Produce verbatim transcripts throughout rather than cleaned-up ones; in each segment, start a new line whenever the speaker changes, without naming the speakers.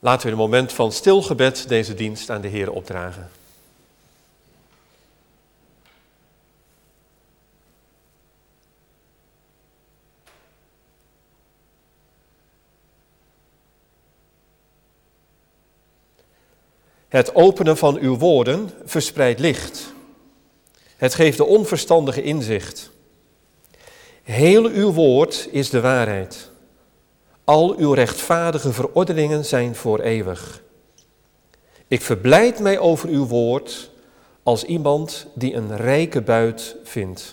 Laten we in een moment van stil gebed deze dienst aan de Heer opdragen. Het openen van uw woorden verspreidt licht. Het geeft de onverstandige inzicht. Heel uw woord is de waarheid. Al uw rechtvaardige verordeningen zijn voor eeuwig. Ik verblijd mij over uw woord als iemand die een rijke buit vindt.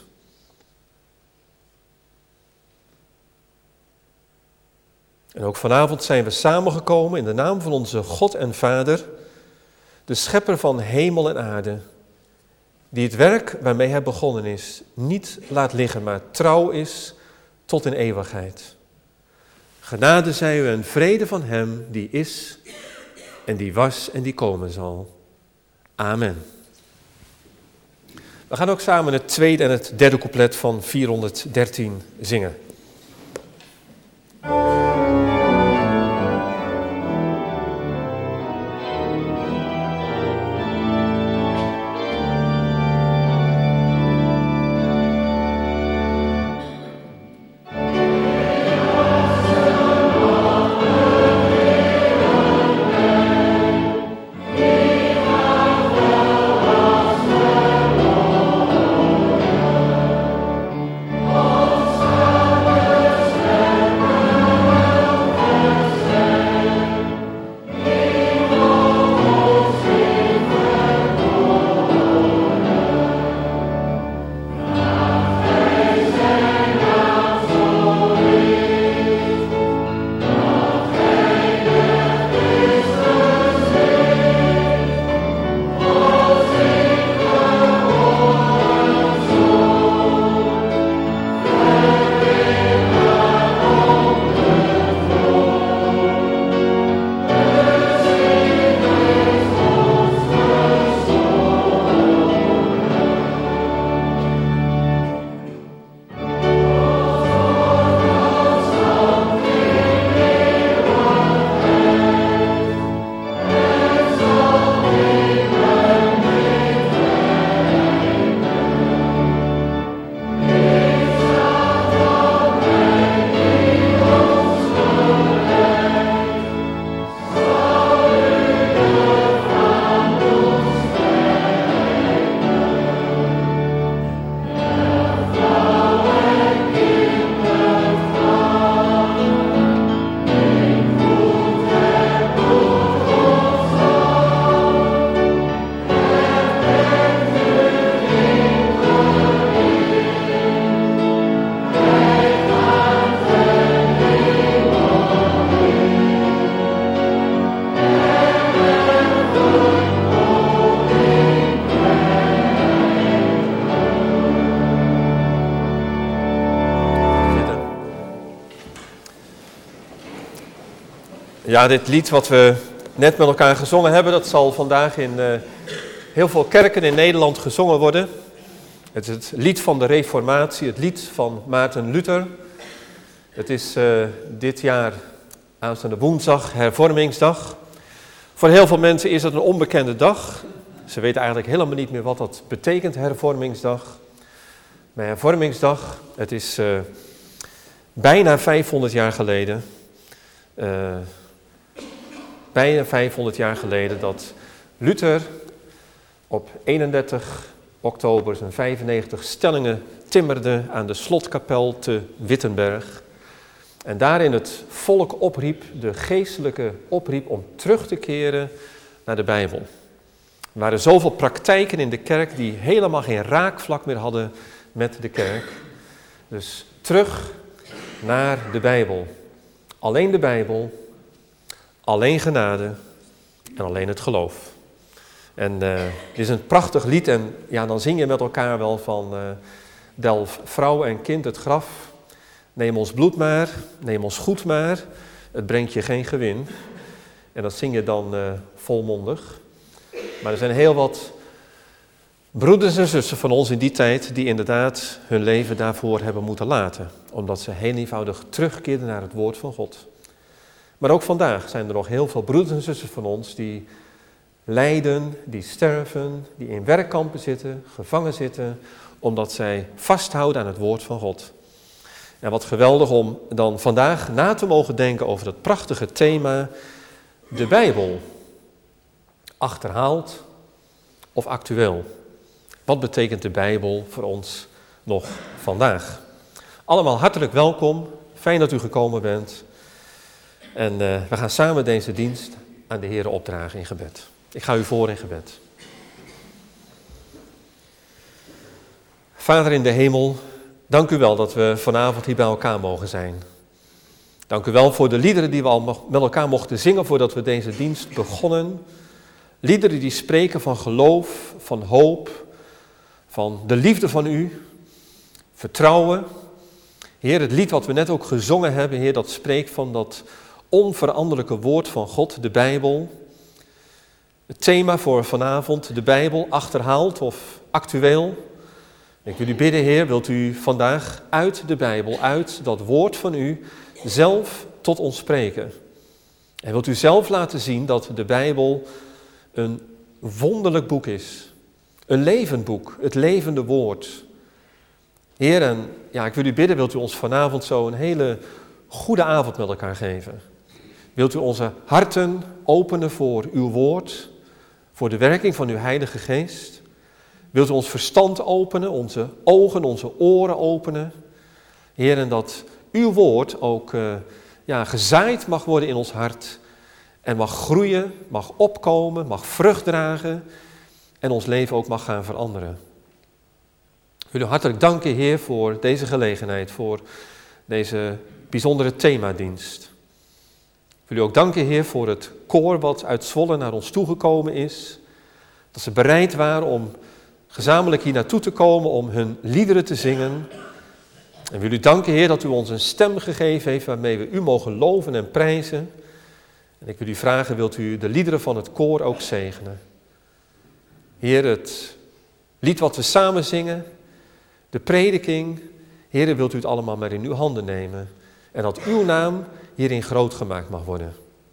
En ook vanavond zijn we samengekomen in de naam van onze God en Vader, de schepper van hemel en aarde, die het werk waarmee hij begonnen is niet laat liggen, maar trouw is tot in eeuwigheid. Genade zij u en vrede van hem die is en die was en die komen zal. Amen. We gaan ook samen het tweede en het derde couplet van vierhonderddertien zingen. Ja, dit lied wat we net met elkaar gezongen hebben, dat zal vandaag in uh, heel veel kerken in Nederland gezongen worden. Het is het lied van de Reformatie, het lied van Maarten Luther. Het is uh, dit jaar aanstaande woensdag, hervormingsdag. Voor heel veel mensen is het een onbekende dag. Ze weten eigenlijk helemaal niet meer wat dat betekent, hervormingsdag. Maar hervormingsdag, het is uh, bijna vijfhonderd jaar geleden... Uh, bijna vijfhonderd jaar geleden dat Luther op eenendertig oktober zijn vijfennegentig stellingen timmerde aan de slotkapel te Wittenberg. En daarin het volk opriep, de geestelijke opriep om terug te keren naar de Bijbel. Er waren zoveel praktijken in de kerk die helemaal geen raakvlak meer hadden met de kerk. Dus terug naar de Bijbel. Alleen de Bijbel, alleen genade en alleen het geloof. En uh, dit is een prachtig lied en ja, dan zing je met elkaar wel van uh, delf vrouw en kind het graf. Neem ons bloed maar, neem ons goed maar, het brengt je geen gewin. En dat zing je dan uh, volmondig. Maar er zijn heel wat broeders en zussen van ons in die tijd die inderdaad hun leven daarvoor hebben moeten laten. Omdat ze heel eenvoudig terugkeerden naar het woord van God. Maar ook vandaag zijn er nog heel veel broeders en zusters van ons die lijden, die sterven, die in werkkampen zitten, gevangen zitten, omdat zij vasthouden aan het woord van God. En wat geweldig om dan vandaag na te mogen denken over dat prachtige thema, de Bijbel. Achterhaald of actueel? Wat betekent de Bijbel voor ons nog vandaag? Allemaal hartelijk welkom, fijn dat u gekomen bent. En uh, we gaan samen deze dienst aan de Heer opdragen in gebed. Ik ga u voor in gebed. Vader in de hemel, dank u wel dat we vanavond hier bij elkaar mogen zijn. Dank u wel voor de liederen die we al met elkaar mochten zingen voordat we deze dienst begonnen. Liederen die spreken van geloof, van hoop, van de liefde van u, vertrouwen. Heer, het lied wat we net ook gezongen hebben, Heer, dat spreekt van dat onveranderlijke woord van God, de Bijbel. Het thema voor vanavond, de Bijbel, achterhaald of actueel. Ik wil u bidden, Heer, wilt u vandaag uit de Bijbel, uit dat woord van u, zelf tot ons spreken. En wilt u zelf laten zien dat de Bijbel een wonderlijk boek is. Een levend boek, het levende woord. Heer, en ja, ik wil u bidden, wilt u ons vanavond zo een hele goede avond met elkaar geven. Wilt u onze harten openen voor uw woord, voor de werking van uw Heilige Geest. Wilt u ons verstand openen, onze ogen, onze oren openen. Heer, en dat uw woord ook uh, ja, gezaaid mag worden in ons hart. En mag groeien, mag opkomen, mag vrucht dragen. En ons leven ook mag gaan veranderen. Ik wil u hartelijk danken, Heer, voor deze gelegenheid, voor deze bijzondere themadienst. Ik wil u ook danken, Heer, voor het koor wat uit Zwolle naar ons toegekomen is. Dat ze bereid waren om gezamenlijk hier naartoe te komen, om hun liederen te zingen. En wil u danken, Heer, dat u ons een stem gegeven heeft waarmee we u mogen loven en prijzen. En ik wil u vragen, wilt u de liederen van het koor ook zegenen? Heer, het lied wat we samen zingen, de prediking, Heer, wilt u het allemaal maar in uw handen nemen. En dat uw naam hierin groot gemaakt mag worden.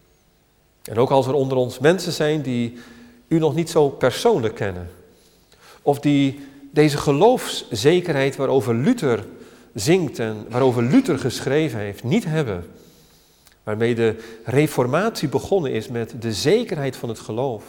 En ook als er onder ons mensen zijn die u nog niet zo persoonlijk kennen. Of die deze geloofszekerheid waarover Luther zingt en waarover Luther geschreven heeft, niet hebben. Waarmee de reformatie begonnen is met de zekerheid van het geloof.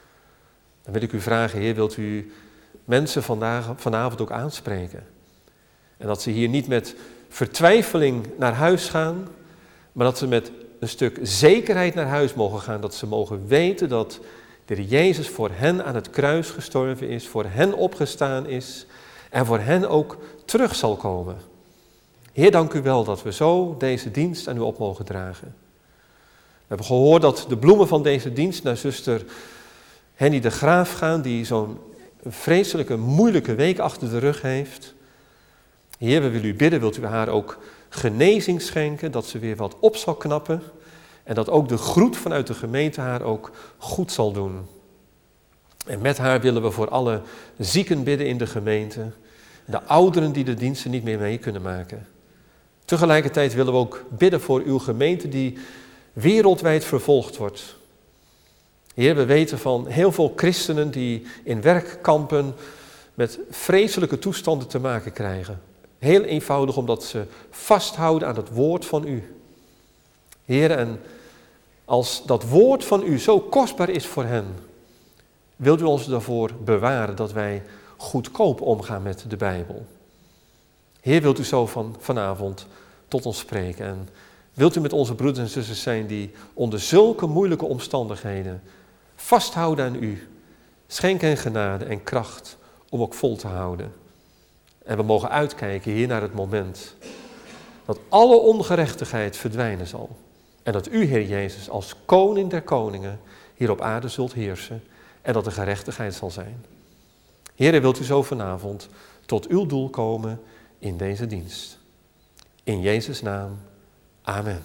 Dan wil ik u vragen, Heer, wilt u mensen vandaag, vanavond ook aanspreken? En dat ze hier niet met vertwijfeling naar huis gaan, maar dat ze met een stuk zekerheid naar huis mogen gaan. Dat ze mogen weten dat de Heer Jezus voor hen aan het kruis gestorven is, voor hen opgestaan is en voor hen ook terug zal komen. Heer, dank u wel dat we zo deze dienst aan u op mogen dragen. We hebben gehoord dat de bloemen van deze dienst naar zuster Henny de Graaf gaan, die zo'n vreselijke, moeilijke week achter de rug heeft. Heer, we willen u bidden, wilt u haar ook genezing schenken, dat ze weer wat op zal knappen. En dat ook de groet vanuit de gemeente haar ook goed zal doen. En met haar willen we voor alle zieken bidden in de gemeente. De ouderen die de diensten niet meer mee kunnen maken. Tegelijkertijd willen we ook bidden voor uw gemeente die wereldwijd vervolgd wordt. Heer, we weten van heel veel christenen die in werkkampen met vreselijke toestanden te maken krijgen. Heel eenvoudig omdat ze vasthouden aan het woord van u. Heer, en als dat woord van u zo kostbaar is voor hen, wilt u ons daarvoor bewaren dat wij goedkoop omgaan met de Bijbel. Heer, wilt u zo van vanavond tot ons spreken en wilt u met onze broeders en zusters zijn die onder zulke moeilijke omstandigheden vasthouden aan u. Schenk hen genade en kracht om ook vol te houden. En we mogen uitkijken hier naar het moment dat alle ongerechtigheid verdwijnen zal. En dat u, Heer Jezus, als koning der koningen hier op aarde zult heersen. En dat er gerechtigheid zal zijn. Heer, wilt u zo vanavond tot uw doel komen in deze dienst. In Jezus' naam. Amen.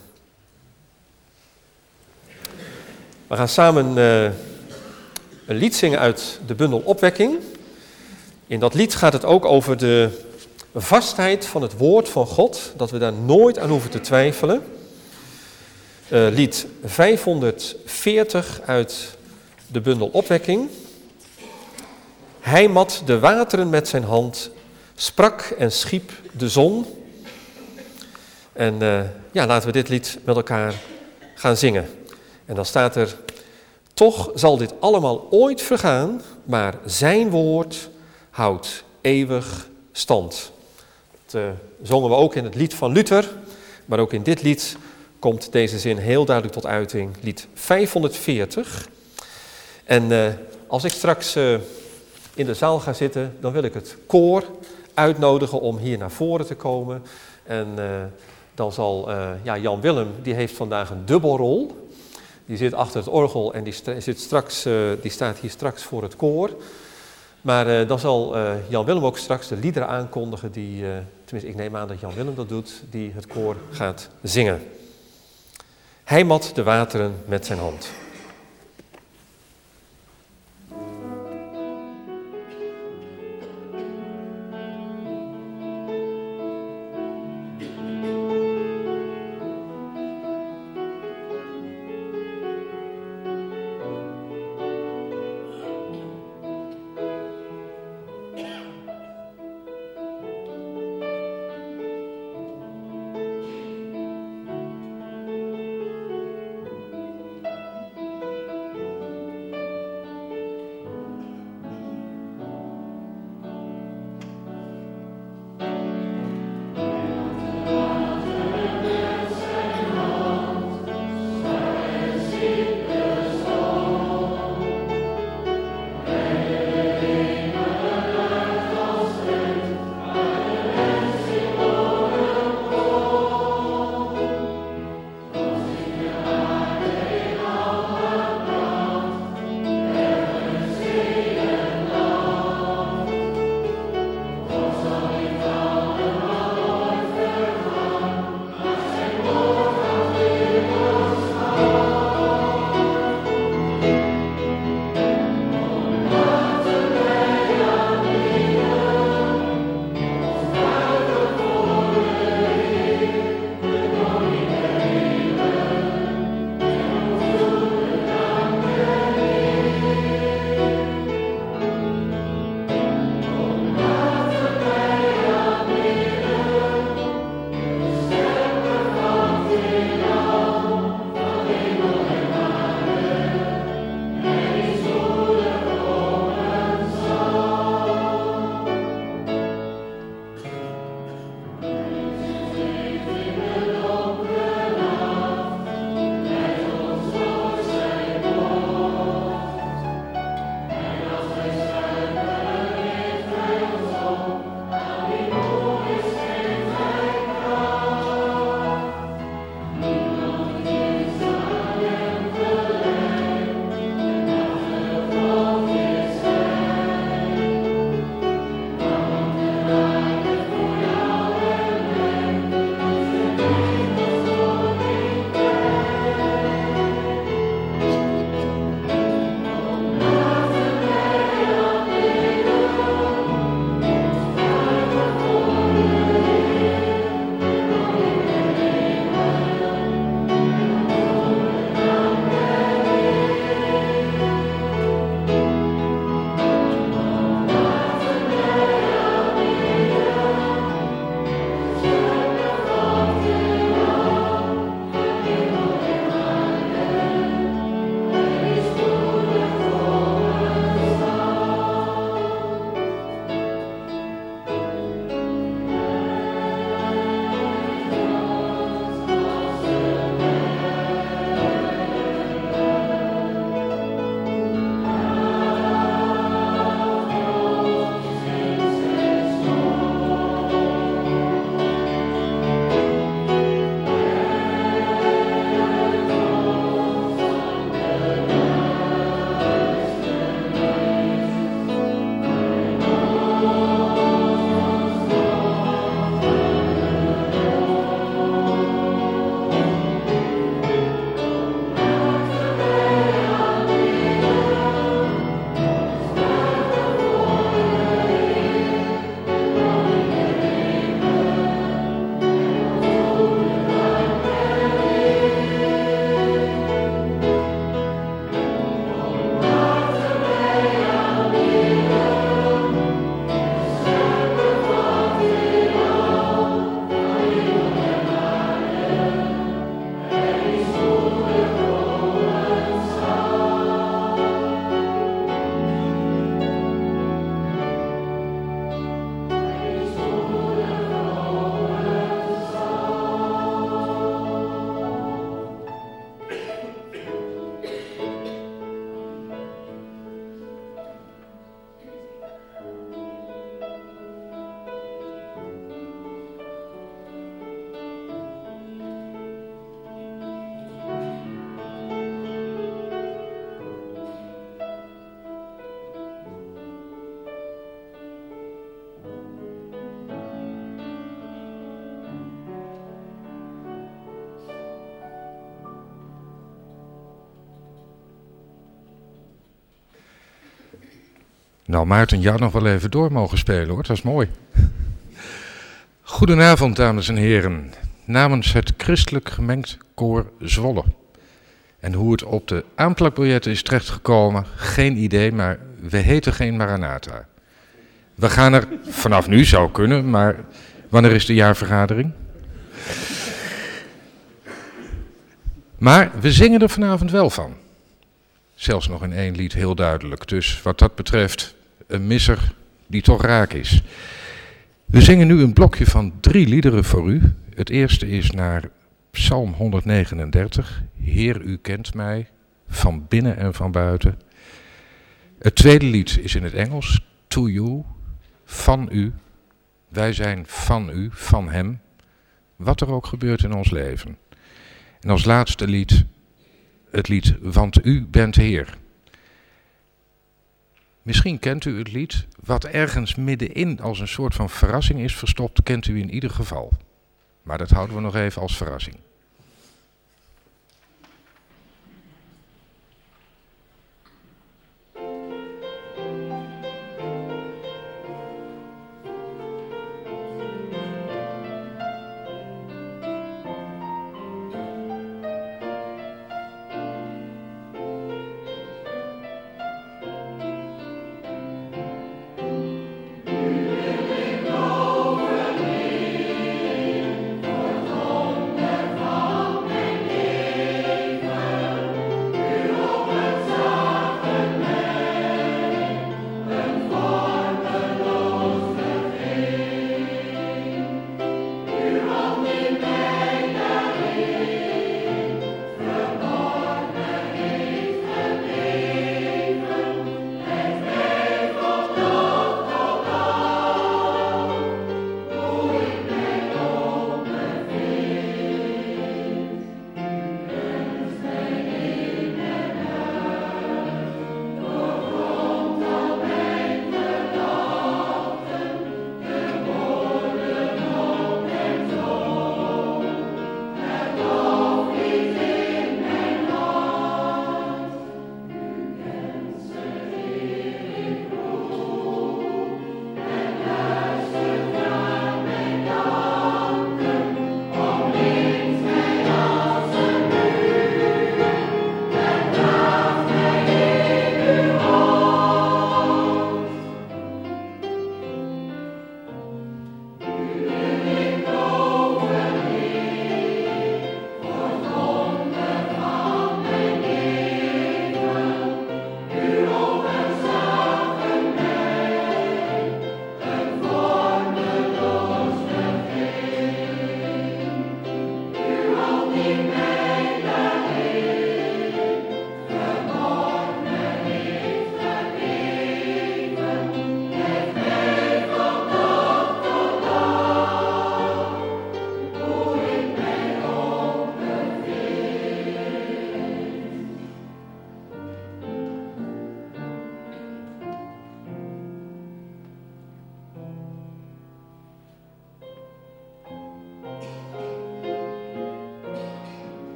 We gaan samen uh, een lied zingen uit de bundel Opwekking. In dat lied gaat het ook over de vastheid van het woord van God. Dat we daar nooit aan hoeven te twijfelen. uh, lied vijfhonderdveertig uit de bundel Opwekking. Hij mat de wateren met zijn hand, sprak en schiep de zon. En uh, ja, laten we dit lied met elkaar gaan zingen. En dan staat er: toch zal dit allemaal ooit vergaan, maar zijn woord houdt eeuwig stand. Dat uh, zongen we ook in het lied van Luther, maar ook in dit lied komt deze zin heel duidelijk tot uiting. Lied vijfhonderdveertig. En uh, als ik straks uh, in de zaal ga zitten, dan wil ik het koor uitnodigen om hier naar voren te komen. En uh, dan zal uh, ja, Jan Willem, die heeft vandaag een dubbelrol. Die zit achter het orgel en die, st- zit straks, uh, die staat hier straks voor het koor. Maar uh, dan zal uh, Jan Willem ook straks de liederen aankondigen die, uh, tenminste ik neem aan dat Jan Willem dat doet, die het koor gaat zingen. Hij mat de wateren met zijn hand.
Nou, Maarten, jou nog wel even door mogen spelen hoor, dat is mooi. Goedenavond, dames en heren. Namens het Christelijk Gemengd Koor Zwolle. En hoe het op de aanplakbiljetten is terechtgekomen, geen idee, maar we heten geen Maranatha. We gaan er vanaf nu, zou kunnen, maar wanneer is de jaarvergadering? Maar we zingen er vanavond wel van. Zelfs nog in één lied heel duidelijk. Dus wat dat betreft een misser die toch raak is. We zingen nu een blokje van drie liederen voor u. Het eerste is naar Psalm honderdnegenendertig. Heer, u kent mij, van binnen en van buiten. Het tweede lied is in het Engels. To you, van u. Wij zijn van u, van hem. Wat er ook gebeurt in ons leven. En als laatste lied, het lied Want u bent Heer. Misschien kent u het lied, wat ergens middenin als een soort van verrassing is verstopt, kent u in ieder geval. Maar dat houden we nog even als verrassing.
Over me, for home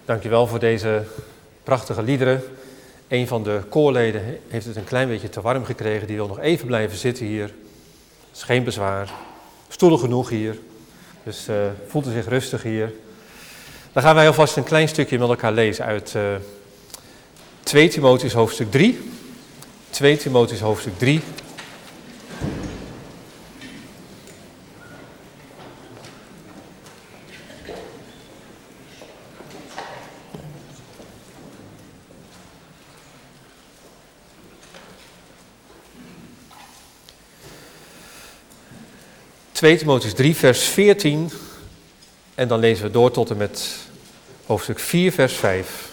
Dankjewel voor deze prachtige liederen. Een van de koorleden heeft het een klein beetje te warm gekregen. Die wil nog even blijven zitten hier. Dat is geen bezwaar. Stoelen genoeg hier. Dus uh, voelt u zich rustig hier. Dan gaan wij alvast een klein stukje met elkaar lezen uit uh, twee Timotheüs hoofdstuk drie. twee Timotheüs hoofdstuk drie. twee Timotheüs drie, vers veertien. En dan lezen we door tot en met hoofdstuk vier, vers vijf.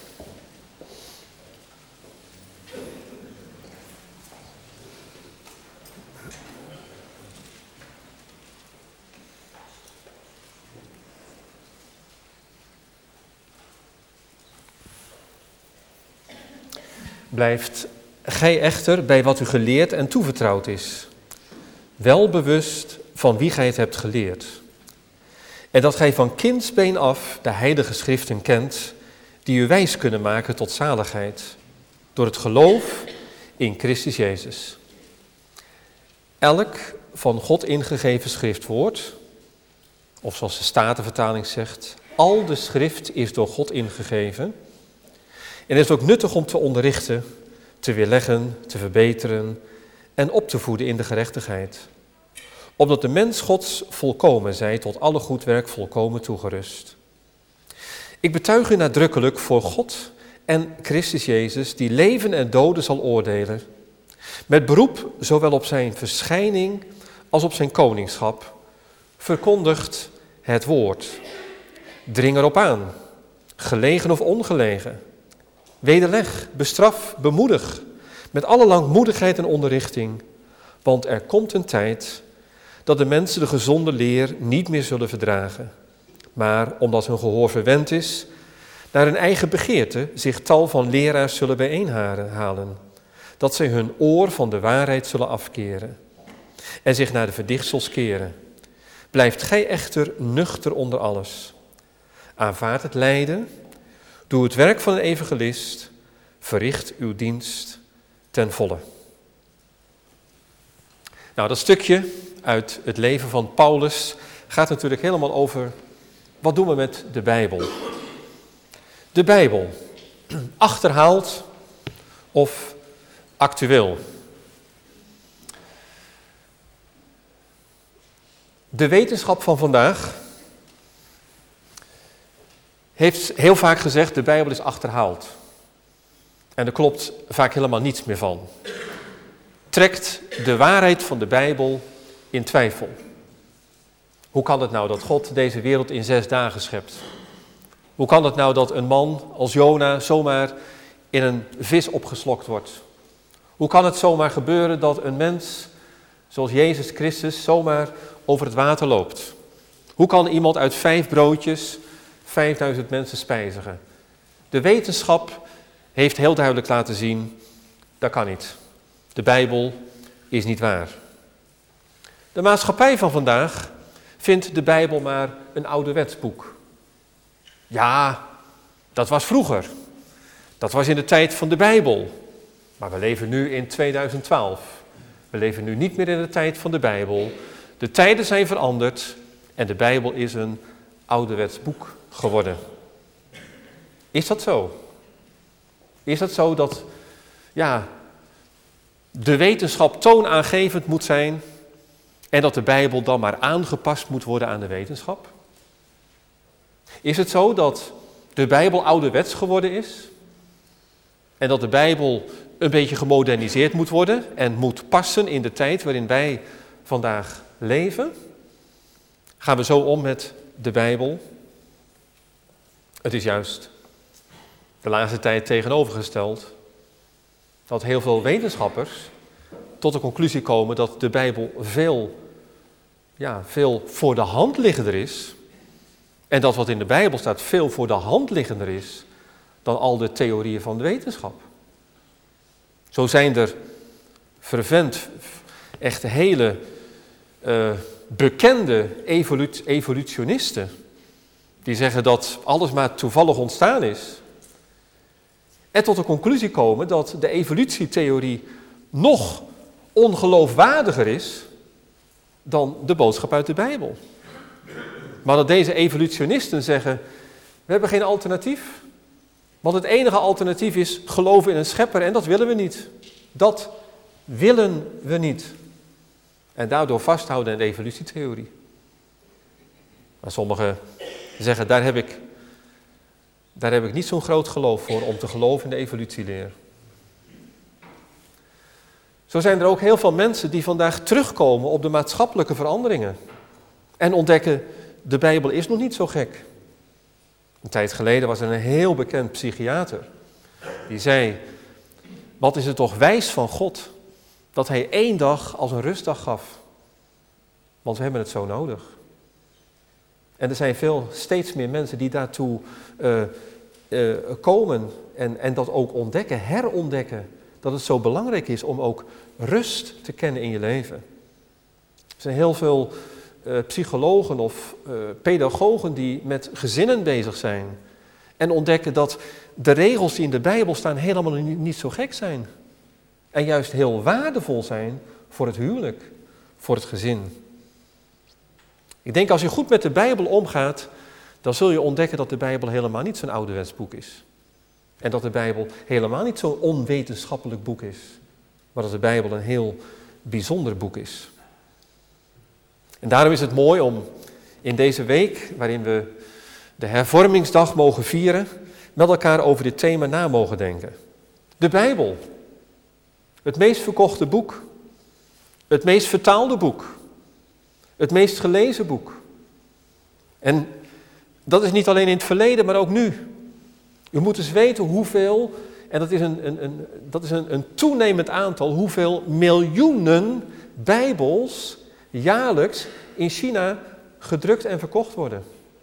Blijft gij echter bij wat u geleerd en toevertrouwd is, wel bewust van wie gij het hebt geleerd. En dat gij van kindsbeen af de heilige schriften kent, die u wijs kunnen maken tot zaligheid, door het geloof in Christus Jezus. Elk van God ingegeven schriftwoord, of zoals de Statenvertaling zegt, al de schrift is door God ingegeven. En is ook nuttig om te onderrichten, te weerleggen, te verbeteren en op te voeden in de gerechtigheid. Opdat de mens Gods volkomen zij, tot alle goed werk volkomen toegerust. Ik betuig u nadrukkelijk voor God en Christus Jezus, die leven en doden zal oordelen, met beroep zowel op zijn verschijning als op zijn koningschap, verkondigt het woord. Dring erop aan, gelegen of ongelegen. Wederleg, bestraf, bemoedig, met alle langmoedigheid en onderrichting, want er komt een tijd dat de mensen de gezonde leer niet meer zullen verdragen, maar omdat hun gehoor verwend is, naar hun eigen begeerte zich tal van leraars zullen bijeenhalen, dat zij hun oor van de waarheid zullen afkeren en zich naar de verdichtsels keren. Blijft gij echter nuchter onder alles. Aanvaard het lijden, doe het werk van een evangelist, verricht uw dienst ten volle. Nou, dat stukje uit het leven van Paulus gaat natuurlijk helemaal over wat doen we met de Bijbel. De Bijbel, achterhaald of actueel. De wetenschap van vandaag heeft heel vaak gezegd, de Bijbel is achterhaald. En er klopt vaak helemaal niets meer van. Trekt de waarheid van de Bijbel in twijfel. Hoe kan het nou dat God deze wereld in zes dagen schept? Hoe kan het nou dat een man als Jona zomaar in een vis opgeslokt wordt? Hoe kan het zomaar gebeuren dat een mens zoals Jezus Christus zomaar over het water loopt? Hoe kan iemand uit vijf broodjes vijfduizend mensen spijzigen? De wetenschap heeft heel duidelijk laten zien, dat kan niet. De Bijbel is niet waar. De maatschappij van vandaag vindt de Bijbel maar een ouderwets boek. Ja, dat was vroeger. Dat was in de tijd van de Bijbel. Maar we leven nu in tweeduizend twaalf. We leven nu niet meer in de tijd van de Bijbel. De tijden zijn veranderd en de Bijbel is een ouderwets boek geworden. Is dat zo? Is dat zo dat ja, de wetenschap toonaangevend moet zijn en dat de Bijbel dan maar aangepast moet worden aan de wetenschap? Is het zo dat de Bijbel ouderwets geworden is en dat de Bijbel een beetje gemoderniseerd moet worden en moet passen in de tijd waarin wij vandaag leven? Gaan we zo om met de Bijbel? Het is juist de laatste tijd tegenovergesteld dat heel veel wetenschappers tot de conclusie komen dat de Bijbel veel, ja, veel voor de hand liggender is en dat wat in de Bijbel staat veel voor de hand liggender is dan al de theorieën van de wetenschap. Zo zijn er fervent, echt hele uh, bekende evolu- evolutionisten die zeggen dat alles maar toevallig ontstaan is. En tot de conclusie komen dat de evolutietheorie nog ongeloofwaardiger is dan de boodschap uit de Bijbel. Maar dat deze evolutionisten zeggen, we hebben geen alternatief. Want het enige alternatief is geloven in een schepper en dat willen we niet. Dat willen we niet. En daardoor vasthouden aan de evolutietheorie. Maar sommigen zeggen, daar heb ik, daar heb ik niet zo'n groot geloof voor om te geloven in de evolutieleer. Zo zijn er ook heel veel mensen die vandaag terugkomen op de maatschappelijke veranderingen. En ontdekken, de Bijbel is nog niet zo gek. Een tijd geleden was er een heel bekend psychiater. Die zei, wat is het toch wijs van God dat hij één dag als een rustdag gaf. Want we hebben het zo nodig. En er zijn veel, steeds meer mensen die daartoe uh, uh, komen en, en dat ook ontdekken, herontdekken. Dat het zo belangrijk is om ook rust te kennen in je leven. Er zijn heel veel uh, psychologen of uh, pedagogen die met gezinnen bezig zijn. En ontdekken dat de regels die in de Bijbel staan helemaal niet, niet zo gek zijn. En juist heel waardevol zijn voor het huwelijk, voor het gezin. Ik denk als je goed met de Bijbel omgaat, dan zul je ontdekken dat de Bijbel helemaal niet zo'n ouderwets boek is. En dat de Bijbel helemaal niet zo'n onwetenschappelijk boek is. Maar dat de Bijbel een heel bijzonder boek is. En daarom is het mooi om in deze week, waarin we de hervormingsdag mogen vieren, met elkaar over dit thema na mogen denken. De Bijbel. Het meest verkochte boek. Het meest vertaalde boek. Het meest gelezen boek. En dat is niet alleen in het verleden, maar ook nu. U moet eens weten hoeveel, en dat is een, een, een, dat is een, een toenemend aantal, hoeveel miljoenen Bijbels jaarlijks in China gedrukt en verkocht worden.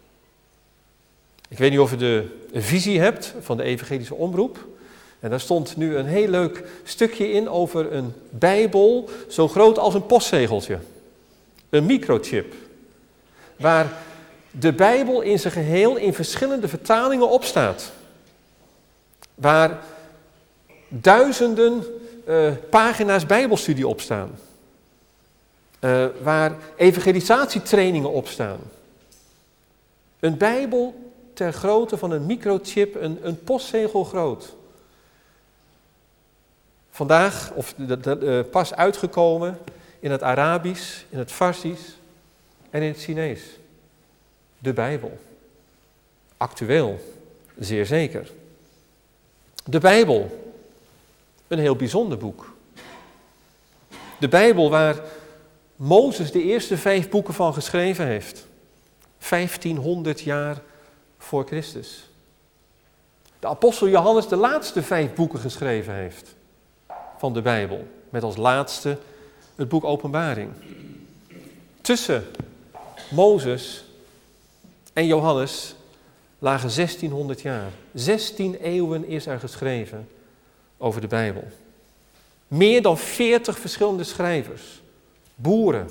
Ik weet niet of u de visie hebt van de evangelische omroep. En daar stond nu een heel leuk stukje in over een Bijbel zo groot als een postzegeltje. Een microchip. Waar de Bijbel in zijn geheel in verschillende vertalingen op staat. Waar duizenden uh, pagina's Bijbelstudie op staan. Uh, waar evangelisatietrainingen op staan. Een Bijbel ter grootte van een microchip, een, een postzegel groot. Vandaag, of de, de, de, pas uitgekomen in het Arabisch, in het Farsisch en in het Chinees. De Bijbel. Actueel, zeer zeker. De Bijbel, een heel bijzonder boek. De Bijbel waar Mozes de eerste vijf boeken van geschreven heeft. vijftienhonderd jaar voor Christus. De apostel Johannes de laatste vijf boeken geschreven heeft van de Bijbel. Met als laatste het boek Openbaring. Tussen Mozes en Johannes lagen zestienhonderd jaar. zestien eeuwen is er geschreven over de Bijbel. Meer dan veertig verschillende schrijvers. Boeren.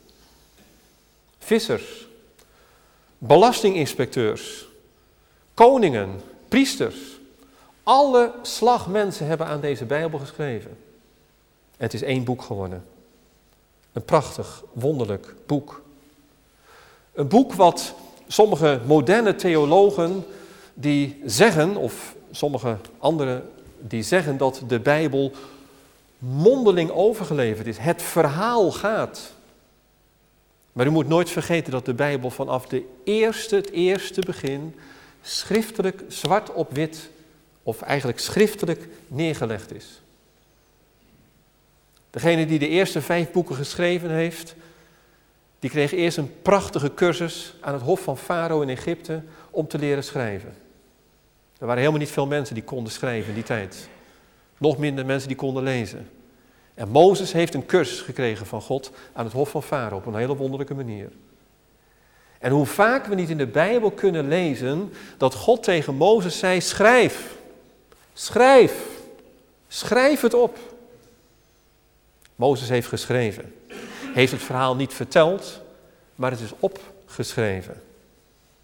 Vissers. Belastinginspecteurs. Koningen. Priesters. Alle slagmensen hebben aan deze Bijbel geschreven. En het is één boek geworden. Een prachtig, wonderlijk boek. Een boek wat sommige moderne theologen die zeggen, of sommige anderen die zeggen dat de Bijbel mondeling overgeleverd is. Het verhaal gaat. Maar u moet nooit vergeten dat de Bijbel vanaf de eerste, het eerste begin schriftelijk zwart op wit, of eigenlijk schriftelijk neergelegd is. Degene die de eerste vijf boeken geschreven heeft, die kreeg eerst een prachtige cursus aan het hof van Farao in Egypte om te leren schrijven. Er waren helemaal niet veel mensen die konden schrijven in die tijd. Nog minder mensen die konden lezen. En Mozes heeft een cursus gekregen van God aan het hof van Farao op een hele wonderlijke manier. En hoe vaak we niet in de Bijbel kunnen lezen dat God tegen Mozes zei, schrijf, schrijf, schrijf het op. Mozes heeft geschreven. Heeft het verhaal niet verteld, maar het is opgeschreven.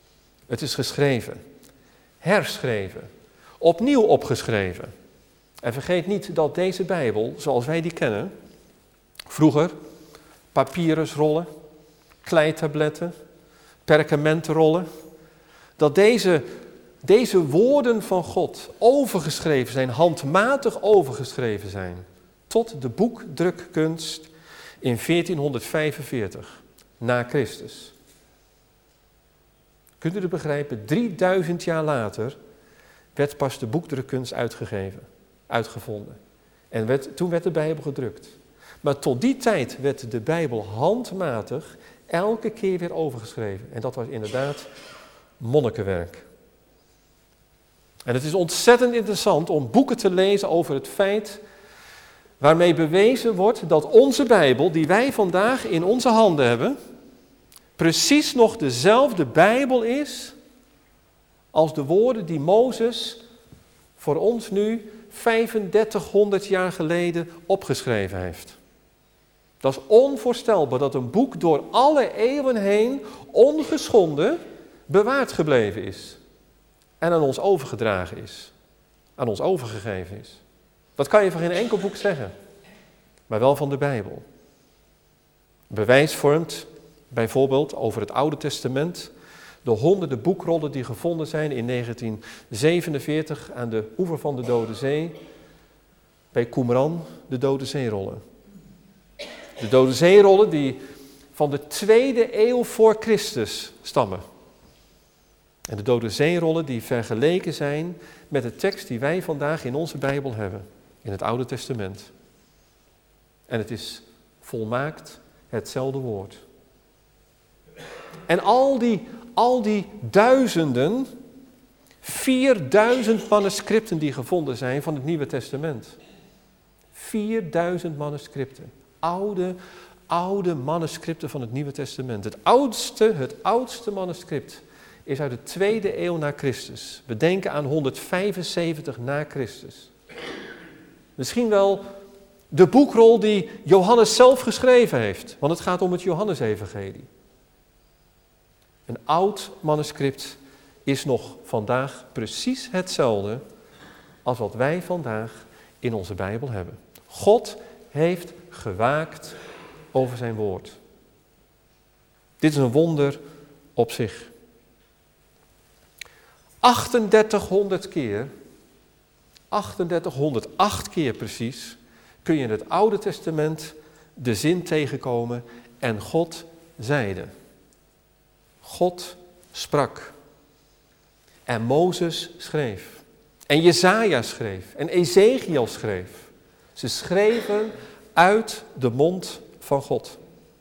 Het is geschreven, herschreven, opnieuw opgeschreven. En vergeet niet dat deze Bijbel, zoals wij die kennen, vroeger papyrusrollen, kleitabletten, perkamentenrollen, dat deze, deze woorden van God overgeschreven zijn, handmatig overgeschreven zijn, tot de boekdrukkunst in veertienhonderdvijfenveertig, na Christus. Kunt u het begrijpen? drieduizend jaar later werd pas de boekdrukkunst uitgegeven, uitgevonden. En werd, toen werd de Bijbel gedrukt. Maar tot die tijd werd de Bijbel handmatig elke keer weer overgeschreven. En dat was inderdaad monnikenwerk. En het is ontzettend interessant om boeken te lezen over het feit waarmee bewezen wordt dat onze Bijbel, die wij vandaag in onze handen hebben, precies nog dezelfde Bijbel is als de woorden die Mozes voor ons nu vijfendertighonderd jaar geleden opgeschreven heeft. Dat is onvoorstelbaar dat een boek door alle eeuwen heen ongeschonden bewaard gebleven is. En aan ons overgedragen is. Aan ons overgegeven is. Dat kan je van geen enkel boek zeggen. Maar wel van de Bijbel. Bewijs vormt bijvoorbeeld over het Oude Testament de honderden boekrollen die gevonden zijn in negentien zevenenveertig aan de oever van de Dode Zee. Bij Qumran, de Dode Zeerollen. De Dode Zeerollen die van de tweede eeuw voor Christus stammen. En de Dode Zeerollen die vergeleken zijn met de tekst die wij vandaag in onze Bijbel hebben. In het Oude Testament. En het is volmaakt hetzelfde woord. En al die, al die duizenden, vierduizend manuscripten die gevonden zijn van het Nieuwe Testament. vierduizend manuscripten. Oude, oude manuscripten van het Nieuwe Testament. Het oudste, het oudste manuscript is uit de tweede eeuw na Christus. We denken aan honderdvijfenzeventig na Christus. Misschien wel de boekrol die Johannes zelf geschreven heeft, want het gaat om het Johannesevangelie. Een oud manuscript is nog vandaag precies hetzelfde als wat wij vandaag in onze Bijbel hebben. God heeft gewaakt over zijn woord. Dit is een wonder op zich. achtendertighonderd keer, achtendertighonderdacht keer precies, kun je in het Oude Testament de zin tegenkomen en God zeide. God sprak. En Mozes schreef. En Jesaja schreef. En Ezekiel schreef. Ze schreven uit de mond van God.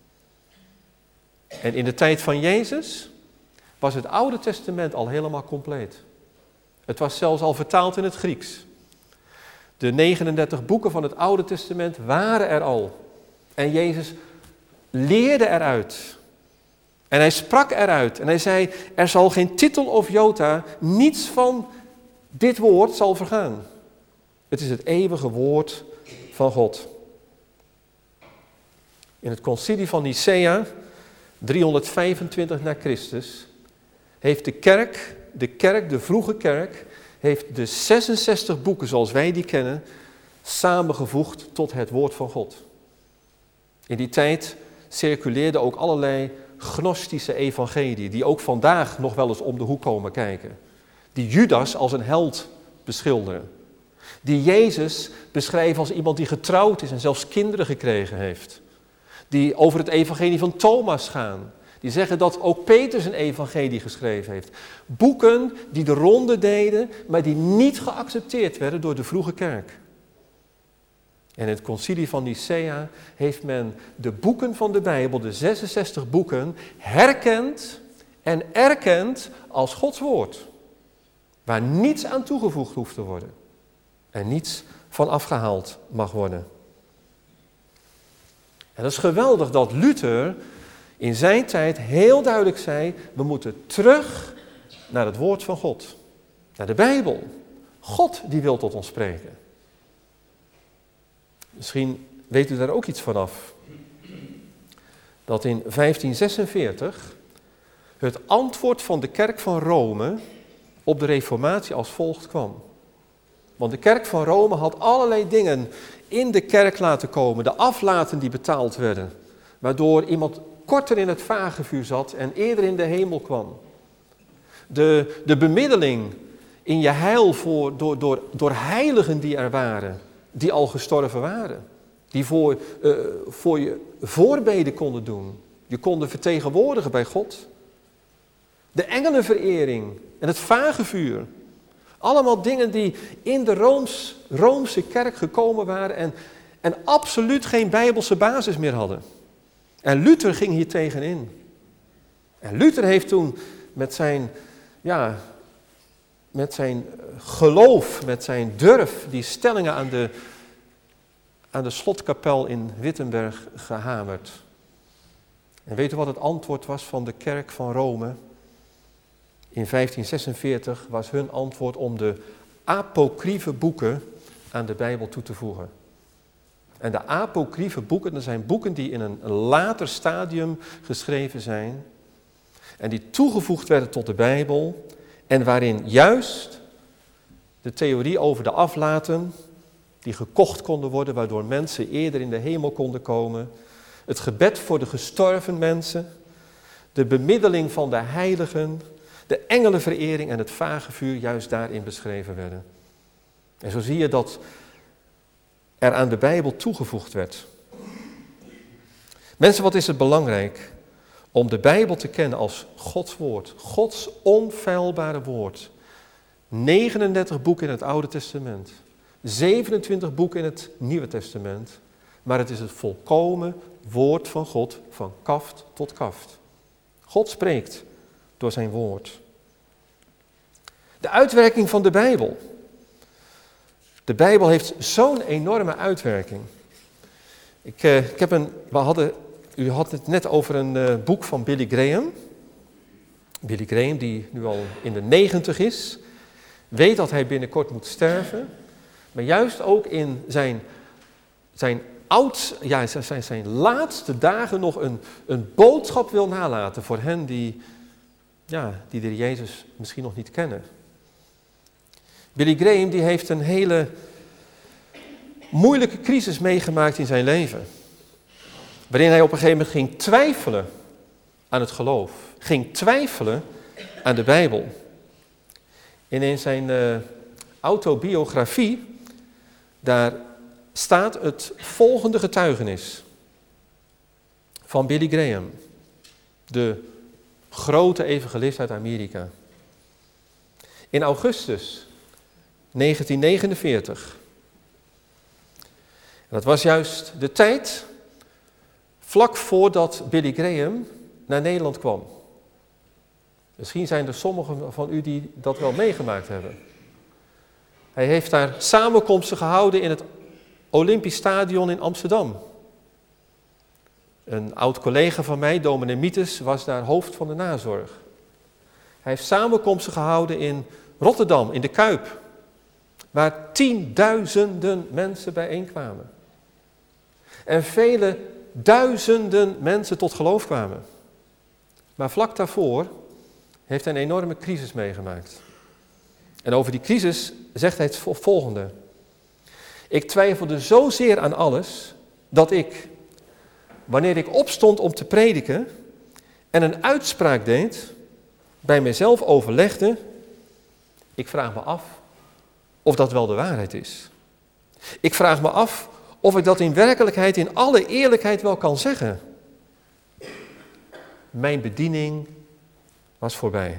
En in de tijd van Jezus was het Oude Testament al helemaal compleet. Het was zelfs al vertaald in het Grieks. De negenendertig boeken van het Oude Testament waren er al. En Jezus leerde eruit. En hij sprak eruit. En hij zei, er zal geen titel of jota, niets van dit woord zal vergaan. Het is het eeuwige woord van God. In het concilie van Nicea, driehonderdvijfentwintig na Christus, heeft de kerk, de kerk, de vroege kerk, heeft de zesenzestig boeken zoals wij die kennen, samengevoegd tot het woord van God. In die tijd circuleerden ook allerlei gnostische evangelieën, die ook vandaag nog wel eens om de hoek komen kijken. Die Judas als een held beschilderen. Die Jezus beschrijven als iemand die getrouwd is en zelfs kinderen gekregen heeft. Die over het evangelie van Thomas gaan. Die zeggen dat ook Petrus een evangelie geschreven heeft. Boeken die de ronde deden, maar die niet geaccepteerd werden door de vroege kerk. En in het concilie van Nicea heeft men de boeken van de Bijbel, de zesenzestig boeken, herkend en erkend als Gods woord. Waar niets aan toegevoegd hoeft te worden. En niets van afgehaald mag worden. En dat is geweldig dat Luther in zijn tijd heel duidelijk zei, we moeten terug naar het woord van God. Naar de Bijbel. God die wil tot ons spreken. Misschien weet u daar ook iets van af. Dat in vijftien zesenveertig het antwoord van de kerk van Rome op de reformatie als volgt kwam. Want de kerk van Rome had allerlei dingen in de kerk laten komen, de aflaten die betaald werden, waardoor iemand korter in het vagevuur zat en eerder in de hemel kwam. De, de bemiddeling in je heil voor, door, door, door heiligen die er waren, die al gestorven waren. Die voor, uh, voor je voorbeden konden doen. Je konden vertegenwoordigen bij God. De engelenverering en het vagevuur. Allemaal dingen die in de Rooms, Roomse kerk gekomen waren en, en absoluut geen bijbelse basis meer hadden. En Luther ging hier tegenin. En Luther heeft toen met zijn, ja, met zijn geloof, met zijn durf, die stellingen aan de, aan de slotkapel in Wittenberg gehamerd. En weet u wat het antwoord was van de kerk van Rome? In vijftien zesenveertig was hun antwoord om de apocryfe boeken aan de Bijbel toe te voegen. En de apocryfe boeken, dat zijn boeken die in een later stadium geschreven zijn. En die toegevoegd werden tot de Bijbel. En waarin juist de theorie over de aflaten, die gekocht konden worden, waardoor mensen eerder in de hemel konden komen. Het gebed voor de gestorven mensen. De bemiddeling van de heiligen. De engelenverering en het vagevuur juist daarin beschreven werden. En zo zie je dat er aan de Bijbel toegevoegd werd. Mensen, wat is het belangrijk om de Bijbel te kennen als Gods woord. Gods onfeilbare woord. negenendertig boeken in het Oude Testament. zevenentwintig boeken in het Nieuwe Testament. Maar het is het volkomen woord van God van kaft tot kaft. God spreekt door zijn woord. De uitwerking van de Bijbel. De Bijbel heeft zo'n enorme uitwerking. Ik, uh, ik heb een, we hadden, u had het net over een uh, boek van Billy Graham. Billy Graham, die nu al in de negentig is, weet dat hij binnenkort moet sterven. Maar juist ook in zijn, zijn, oud, ja, zijn, zijn laatste dagen nog een, een boodschap wil nalaten voor hen die, ja, die de Jezus misschien nog niet kennen. Billy Graham die heeft een hele moeilijke crisis meegemaakt in zijn leven. Waarin hij op een gegeven moment ging twijfelen aan het geloof. Ging twijfelen aan de Bijbel. En in zijn uh, autobiografie, daar staat het volgende getuigenis van Billy Graham. De grote evangelist uit Amerika. In augustus negentien negenenveertig. En dat was juist de tijd vlak voordat Billy Graham naar Nederland kwam. Misschien zijn er sommigen van u die dat wel meegemaakt hebben. Hij heeft daar samenkomsten gehouden in het Olympisch Stadion in Amsterdam. Een oud collega van mij, dominee Mietes, was daar hoofd van de nazorg. Hij heeft samenkomsten gehouden in Rotterdam, in de Kuip, waar tienduizenden mensen bijeenkwamen. En vele duizenden mensen tot geloof kwamen. Maar vlak daarvoor heeft hij een enorme crisis meegemaakt. En over die crisis zegt hij het volgende. Ik twijfelde zozeer aan alles, dat ik, wanneer ik opstond om te prediken en een uitspraak deed, bij mezelf overlegde, ik vraag me af of dat wel de waarheid is. Ik vraag me af of ik dat in werkelijkheid in alle eerlijkheid wel kan zeggen. Mijn bediening was voorbij.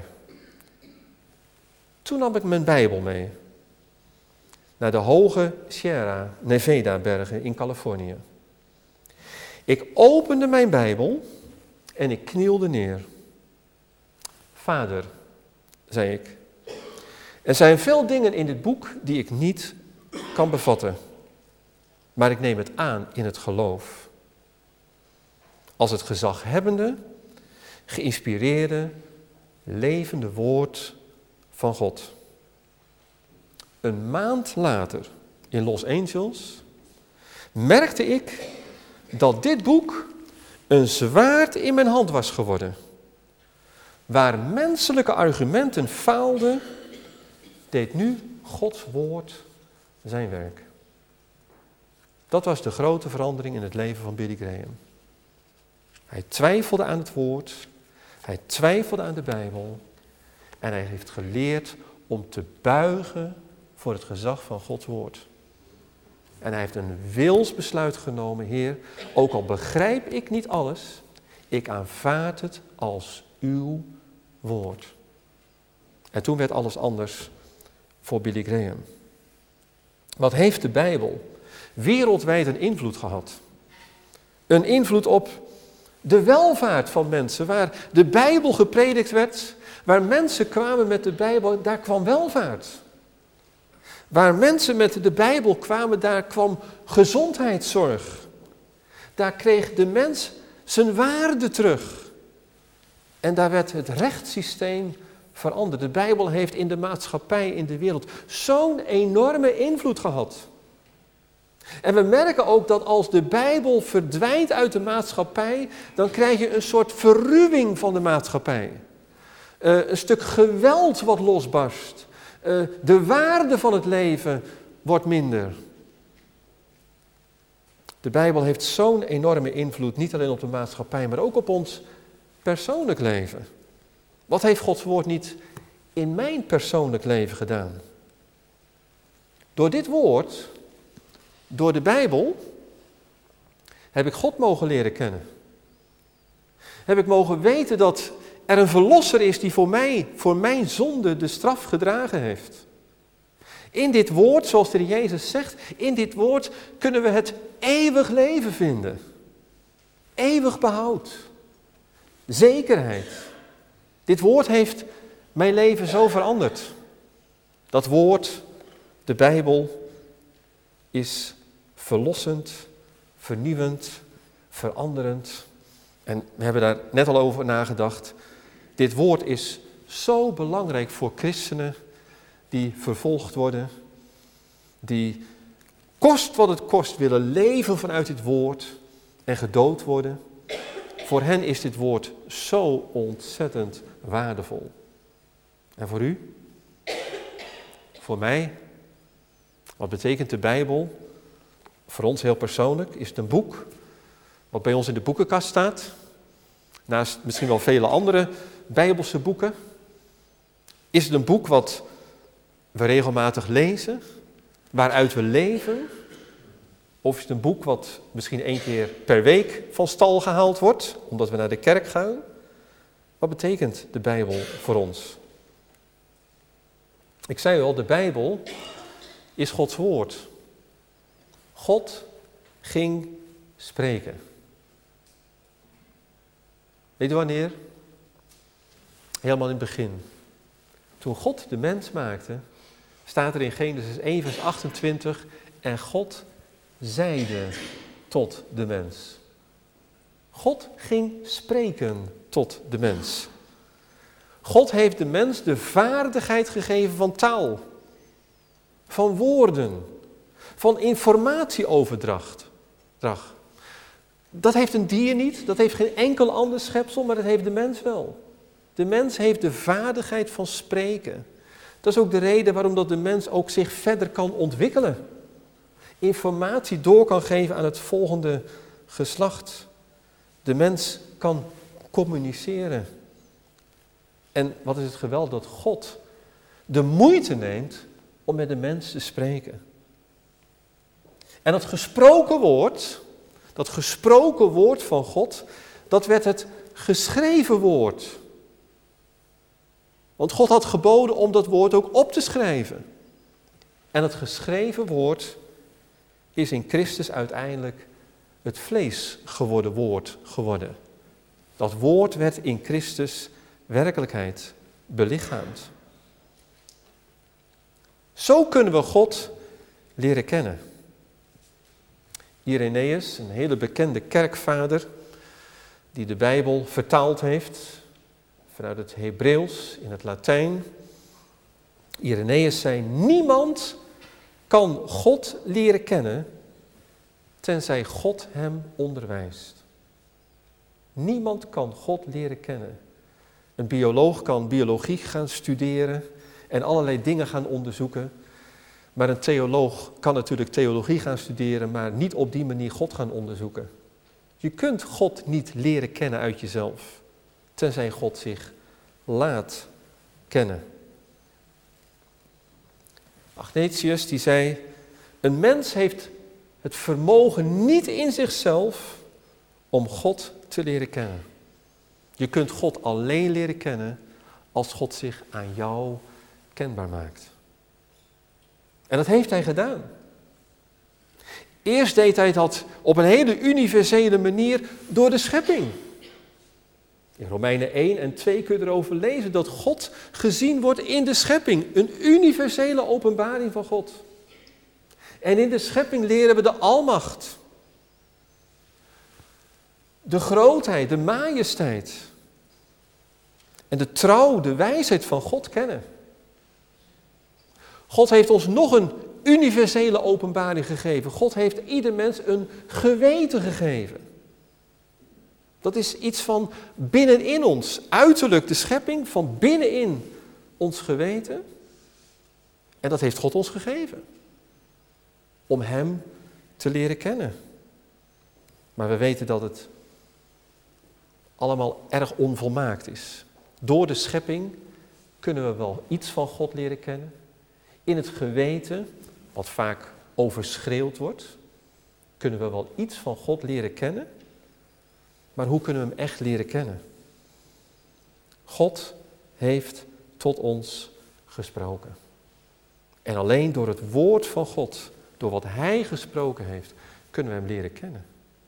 Toen nam ik mijn Bijbel mee naar de hoge Sierra Nevada bergen in Californië. Ik opende mijn Bijbel en ik knielde neer. Vader, zei ik, er zijn veel dingen in dit boek die ik niet kan bevatten. Maar ik neem het aan in het geloof. Als het gezaghebbende, geïnspireerde, levende woord van God. Een maand later in Los Angeles merkte ik dat dit boek een zwaard in mijn hand was geworden. Waar menselijke argumenten faalden, deed nu Gods woord zijn werk. Dat was de grote verandering in het leven van Billy Graham. Hij twijfelde aan het woord, hij twijfelde aan de Bijbel en hij heeft geleerd om te buigen voor het gezag van Gods woord. En hij heeft een wilsbesluit genomen, Heer, ook al begrijp ik niet alles, ik aanvaard het als uw woord. En toen werd alles anders voor Billy Graham. Wat heeft de Bijbel wereldwijd een invloed gehad? Een invloed op de welvaart van mensen, waar de Bijbel gepredikt werd, waar mensen kwamen met de Bijbel, daar kwam welvaart. Waar mensen met de Bijbel kwamen, daar kwam gezondheidszorg. Daar kreeg de mens zijn waarde terug. En daar werd het rechtssysteem veranderd. De Bijbel heeft in de maatschappij, in de wereld, zo'n enorme invloed gehad. En we merken ook dat als de Bijbel verdwijnt uit de maatschappij, dan krijg je een soort verruwing van de maatschappij. Uh, een stuk geweld wat losbarst. Uh, de waarde van het leven wordt minder. De Bijbel heeft zo'n enorme invloed, niet alleen op de maatschappij, maar ook op ons persoonlijk leven. Wat heeft Gods woord niet in mijn persoonlijk leven gedaan? Door dit woord, door de Bijbel, heb ik God mogen leren kennen. Heb ik mogen weten dat er een verlosser is die voor mij, voor mijn zonde de straf gedragen heeft. In dit woord, zoals de Heer Jezus zegt, in dit woord kunnen we het eeuwig leven vinden. Eeuwig behoud. Zekerheid. Dit woord heeft mijn leven zo veranderd. Dat woord, de Bijbel, is verlossend, vernieuwend, veranderend. En we hebben daar net al over nagedacht. Dit woord is zo belangrijk voor christenen die vervolgd worden, die kost wat het kost willen leven vanuit dit woord en gedood worden. Voor hen is dit woord zo ontzettend waardevol. En voor u? Voor mij? Wat betekent de Bijbel? Voor ons heel persoonlijk is het een boek wat bij ons in de boekenkast staat. Naast misschien wel vele andere Bijbelse boeken. Is het een boek wat we regelmatig lezen, waaruit we leven? Of is het een boek wat misschien één keer per week van stal gehaald wordt, omdat we naar de kerk gaan? Wat betekent de Bijbel voor ons? Ik zei al, de Bijbel is Gods woord. God ging spreken. Weet je wanneer? Helemaal in het begin. Toen God de mens maakte, staat er in Genesis één vers achtentwintig, en God zeide tot de mens. God ging spreken tot de mens. God heeft de mens de vaardigheid gegeven van taal, van woorden, van informatieoverdracht. Dat heeft een dier niet, dat heeft geen enkel ander schepsel, maar dat heeft de mens wel. De mens heeft de vaardigheid van spreken. Dat is ook de reden waarom dat de mens ook zich verder kan ontwikkelen. Informatie door kan geven aan het volgende geslacht. De mens kan communiceren. En wat is het geweldig dat God de moeite neemt om met de mens te spreken. En dat gesproken woord, dat gesproken woord van God, dat werd het geschreven woord. Want God had geboden om dat woord ook op te schrijven. En het geschreven woord is in Christus uiteindelijk het vlees geworden woord geworden. Dat woord werd in Christus werkelijkheid belichaamd. Zo kunnen we God leren kennen. Irenaeus, een hele bekende kerkvader, die de Bijbel vertaald heeft vanuit het Hebreeuws in het Latijn. Irenaeus zei, niemand kan God leren kennen tenzij God hem onderwijst. Niemand kan God leren kennen Een bioloog kan biologie gaan studeren en allerlei dingen gaan onderzoeken. Maar een theoloog kan natuurlijk theologie gaan studeren, maar niet op die manier God gaan onderzoeken. Je kunt God niet leren kennen uit jezelf, tenzij God zich laat kennen. Agnetius die zei, een mens heeft het vermogen niet in zichzelf om God te leren kennen. Je kunt God alleen leren kennen als God zich aan jou kenbaar maakt. En dat heeft hij gedaan. Eerst deed hij dat op een hele universele manier door de schepping. In Romeinen één en twee kun je erover lezen dat God gezien wordt in de schepping. Een universele openbaring van God. En in de schepping leren we de almacht. De grootheid, de majesteit. En de trouw, de wijsheid van God kennen. God heeft ons nog een universele openbaring gegeven. God heeft ieder mens een geweten gegeven. Dat is iets van binnenin ons, uiterlijk de schepping, van binnenin ons geweten. En dat heeft God ons gegeven. Om Hem te leren kennen. Maar we weten dat het allemaal erg onvolmaakt is. Door de schepping kunnen we wel iets van God leren kennen. In het geweten, wat vaak overschreeuwd wordt, kunnen we wel iets van God leren kennen. Maar hoe kunnen we Hem echt leren kennen? God heeft tot ons gesproken. En alleen door het woord van God, door wat Hij gesproken heeft, kunnen we Hem leren kennen.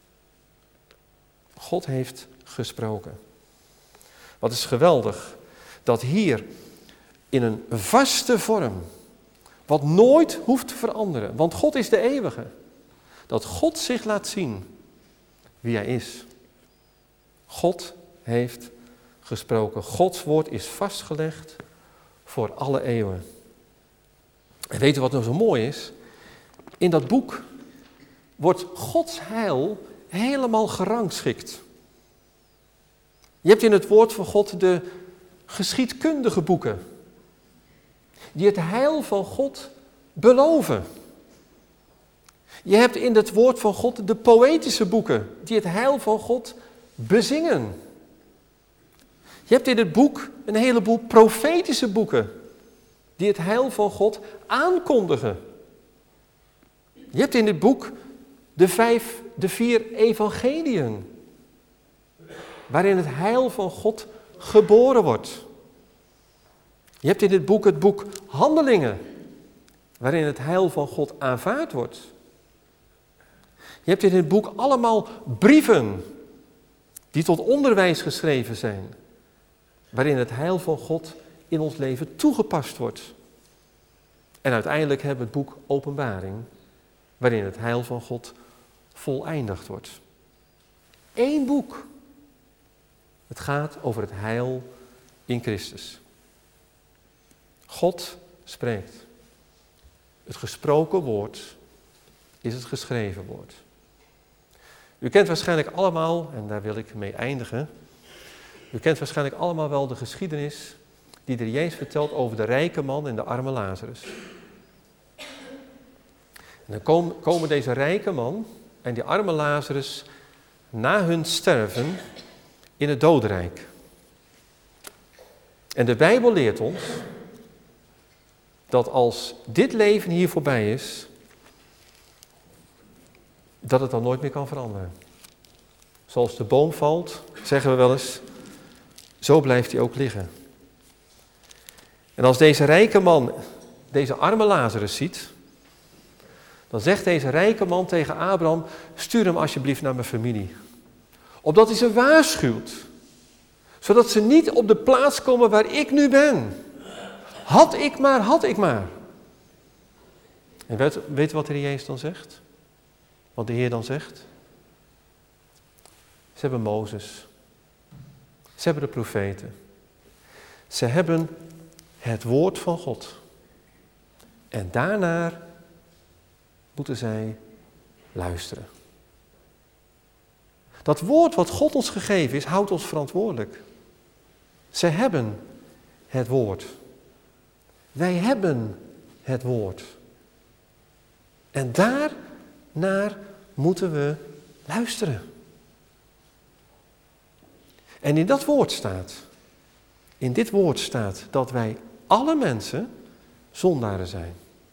God heeft gesproken. Wat is geweldig dat hier in een vaste vorm, wat nooit hoeft te veranderen, want God is de eeuwige, dat God zich laat zien wie Hij is. God heeft gesproken. Gods woord is vastgelegd voor alle eeuwen. En weet u wat nou zo mooi is? In dat boek wordt Gods heil helemaal gerangschikt. Je hebt in het woord van God de geschiedkundige boeken, die het heil van God beloven. Je hebt in het woord van God de poëtische boeken, die het heil van God bezingen. Je hebt in het boek een heleboel profetische boeken, die het heil van God aankondigen. Je hebt in dit boek de vijf, de vier evangeliën, waarin het heil van God geboren wordt. Je hebt in dit boek het boek Handelingen, waarin het heil van God aanvaard wordt. Je hebt in dit boek allemaal brieven die tot onderwijs geschreven zijn, waarin het heil van God in ons leven toegepast wordt. En uiteindelijk hebben we het boek Openbaring, waarin het heil van God voleindigd wordt. Eén boek. Het gaat over het heil in Christus. God spreekt. Het gesproken woord is het geschreven woord. U kent waarschijnlijk allemaal, en daar wil ik mee eindigen. U kent waarschijnlijk allemaal wel de geschiedenis die de Jezus vertelt over de rijke man en de arme Lazarus. En dan komen deze rijke man en die arme Lazarus na hun sterven in het dodenrijk. En de Bijbel leert ons dat als dit leven hier voorbij is, dat het dan nooit meer kan veranderen. Zoals de boom valt, zeggen we wel eens, zo blijft hij ook liggen. En als deze rijke man deze arme Lazarus ziet, dan zegt deze rijke man tegen Abraham, stuur hem alsjeblieft naar mijn familie. Opdat hij ze waarschuwt, zodat ze niet op de plaats komen waar ik nu ben. Had ik maar, had ik maar. En weet, weet u wat de Heer Jezus dan zegt? Wat de Heer dan zegt? Ze hebben Mozes. Ze hebben de profeten. Ze hebben het woord van God. En daarnaar moeten zij luisteren. Dat woord wat God ons gegeven is, houdt ons verantwoordelijk. Ze hebben het woord. Wij hebben het woord. En daarnaar moeten we luisteren. En in dat woord staat, in dit woord staat dat wij alle mensen zondaren zijn.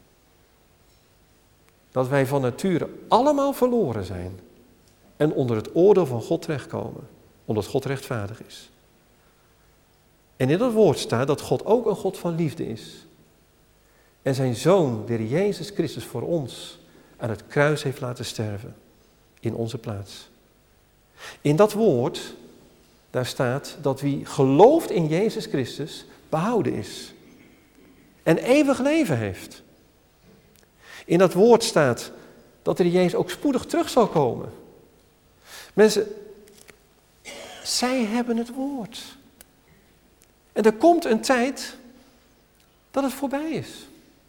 Dat wij van nature allemaal verloren zijn en onder het oordeel van God terechtkomen, omdat God rechtvaardig is. En in dat woord staat dat God ook een God van liefde is. En zijn Zoon, de Heer Jezus Christus, voor ons aan het kruis heeft laten sterven in onze plaats. In dat woord, daar staat dat wie gelooft in Jezus Christus behouden is en eeuwig leven heeft. In dat woord staat dat de Heer Jezus ook spoedig terug zal komen. Mensen, zij hebben het woord. En er komt een tijd dat het voorbij is.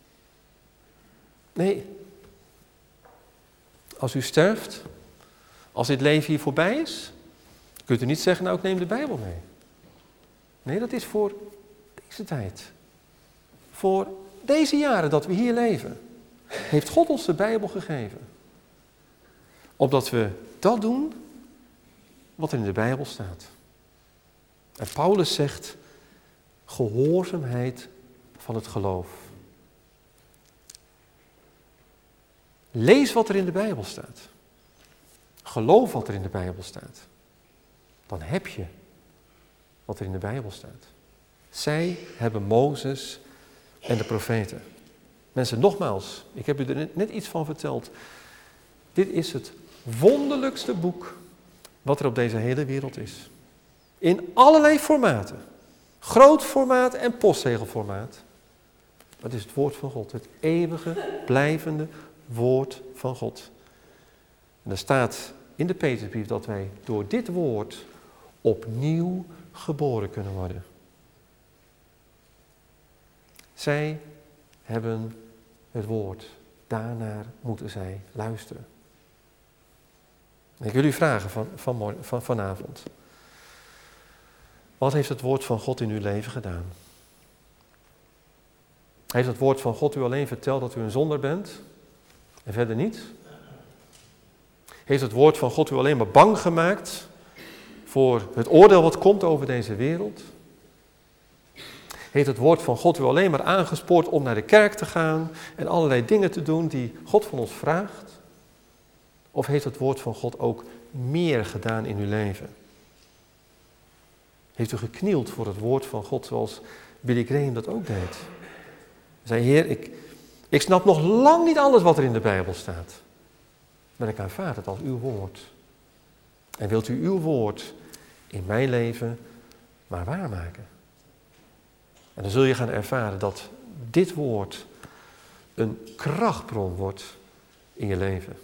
Nee, als u sterft, als dit leven hier voorbij is, kunt u niet zeggen, nou ik neem de Bijbel mee. Nee, dat is voor deze tijd. Voor deze jaren dat we hier leven, heeft God ons de Bijbel gegeven. Opdat we dat doen wat er in de Bijbel staat. En Paulus zegt, gehoorzaamheid van het geloof. Lees wat er in de Bijbel staat. Geloof wat er in de Bijbel staat. Dan heb je wat er in de Bijbel staat. Zij hebben Mozes en de profeten. Mensen, nogmaals, ik heb u er net iets van verteld. Dit is het wonderlijkste boek wat er op deze hele wereld is. In allerlei formaten. Groot formaat en postzegelformaat. Dat is het woord van God. Het eeuwige, blijvende woord van God. En er staat in de Petrusbrief dat wij door dit woord opnieuw geboren kunnen worden. Zij hebben het woord. Daarnaar moeten zij luisteren. En ik wil u vragen van, van, van, vanavond. Wat heeft het woord van God in uw leven gedaan? Heeft het woord van God u alleen verteld dat u een zondaar bent? En verder niet? Heeft het woord van God u alleen maar bang gemaakt voor het oordeel wat komt over deze wereld? Heeft het woord van God u alleen maar aangespoord om naar de kerk te gaan en allerlei dingen te doen die God van ons vraagt? Of heeft het woord van God ook meer gedaan in uw leven? Heeft u geknield voor het woord van God zoals Billy Graham dat ook deed? Hij zei, Heer, ik, ik snap nog lang niet alles wat er in de Bijbel staat. Maar ik aanvaard het als uw woord. En wilt u uw woord in mijn leven maar waarmaken? En dan zul je gaan ervaren dat dit woord een krachtbron wordt in je leven.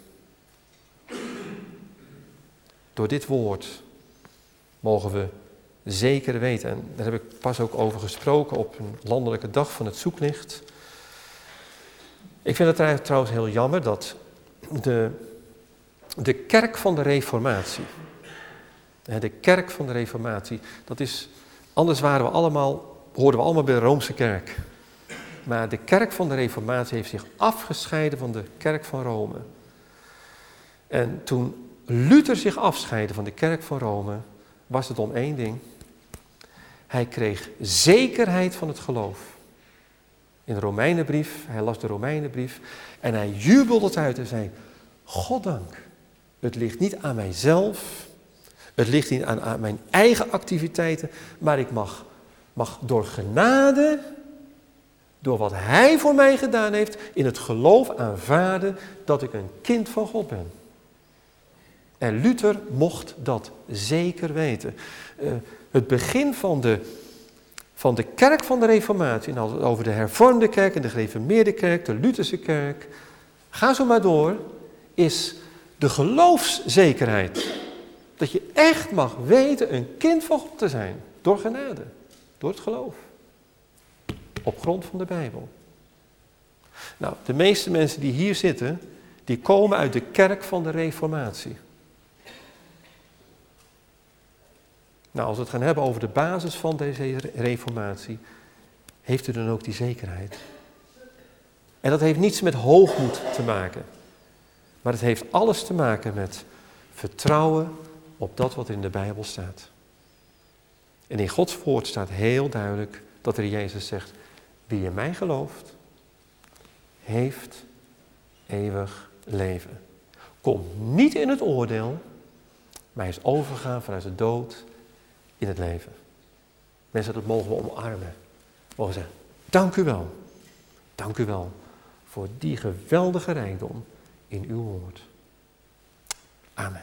Door dit woord mogen we zeker weten, en daar heb ik pas ook over gesproken op een landelijke dag van het zoeklicht. Ik vind het trouwens heel jammer dat de, de kerk van de Reformatie, de kerk van de Reformatie, dat is, anders waren we allemaal, hoorden we allemaal bij de Roomse kerk. Maar de kerk van de Reformatie heeft zich afgescheiden van de kerk van Rome. En toen Luther zich afscheidde van de kerk van Rome, was het om één ding. Hij kreeg zekerheid van het geloof. In de Romeinenbrief, hij las de Romeinenbrief en hij jubelde het uit en zei, Goddank, het ligt niet aan mijzelf, het ligt niet aan, aan mijn eigen activiteiten, maar ik mag, mag door genade, door wat hij voor mij gedaan heeft, in het geloof aanvaarden dat ik een kind van God ben. En Luther mocht dat zeker weten. Uh, het begin van de, van de kerk van de Reformatie, en als over de hervormde kerk en de gereformeerde kerk, de Lutherse kerk, ga zo maar door, is de geloofszekerheid. Dat je echt mag weten een kind van God te zijn, door genade, door het geloof. Op grond van de Bijbel. Nou, de meeste mensen die hier zitten, die komen uit de kerk van de Reformatie. Nou, als we het gaan hebben over de basis van deze reformatie, heeft u dan ook die zekerheid. En dat heeft niets met hoogmoed te maken. Maar het heeft alles te maken met vertrouwen op dat wat in de Bijbel staat. En in Gods woord staat heel duidelijk dat er Jezus zegt, wie in mij gelooft, heeft eeuwig leven. Komt niet in het oordeel, maar hij is overgegaan vanuit de dood in het leven. Mensen, dat mogen we omarmen. We mogen zeggen, dank u wel. Dank u wel voor die geweldige rijkdom in uw woord. Amen.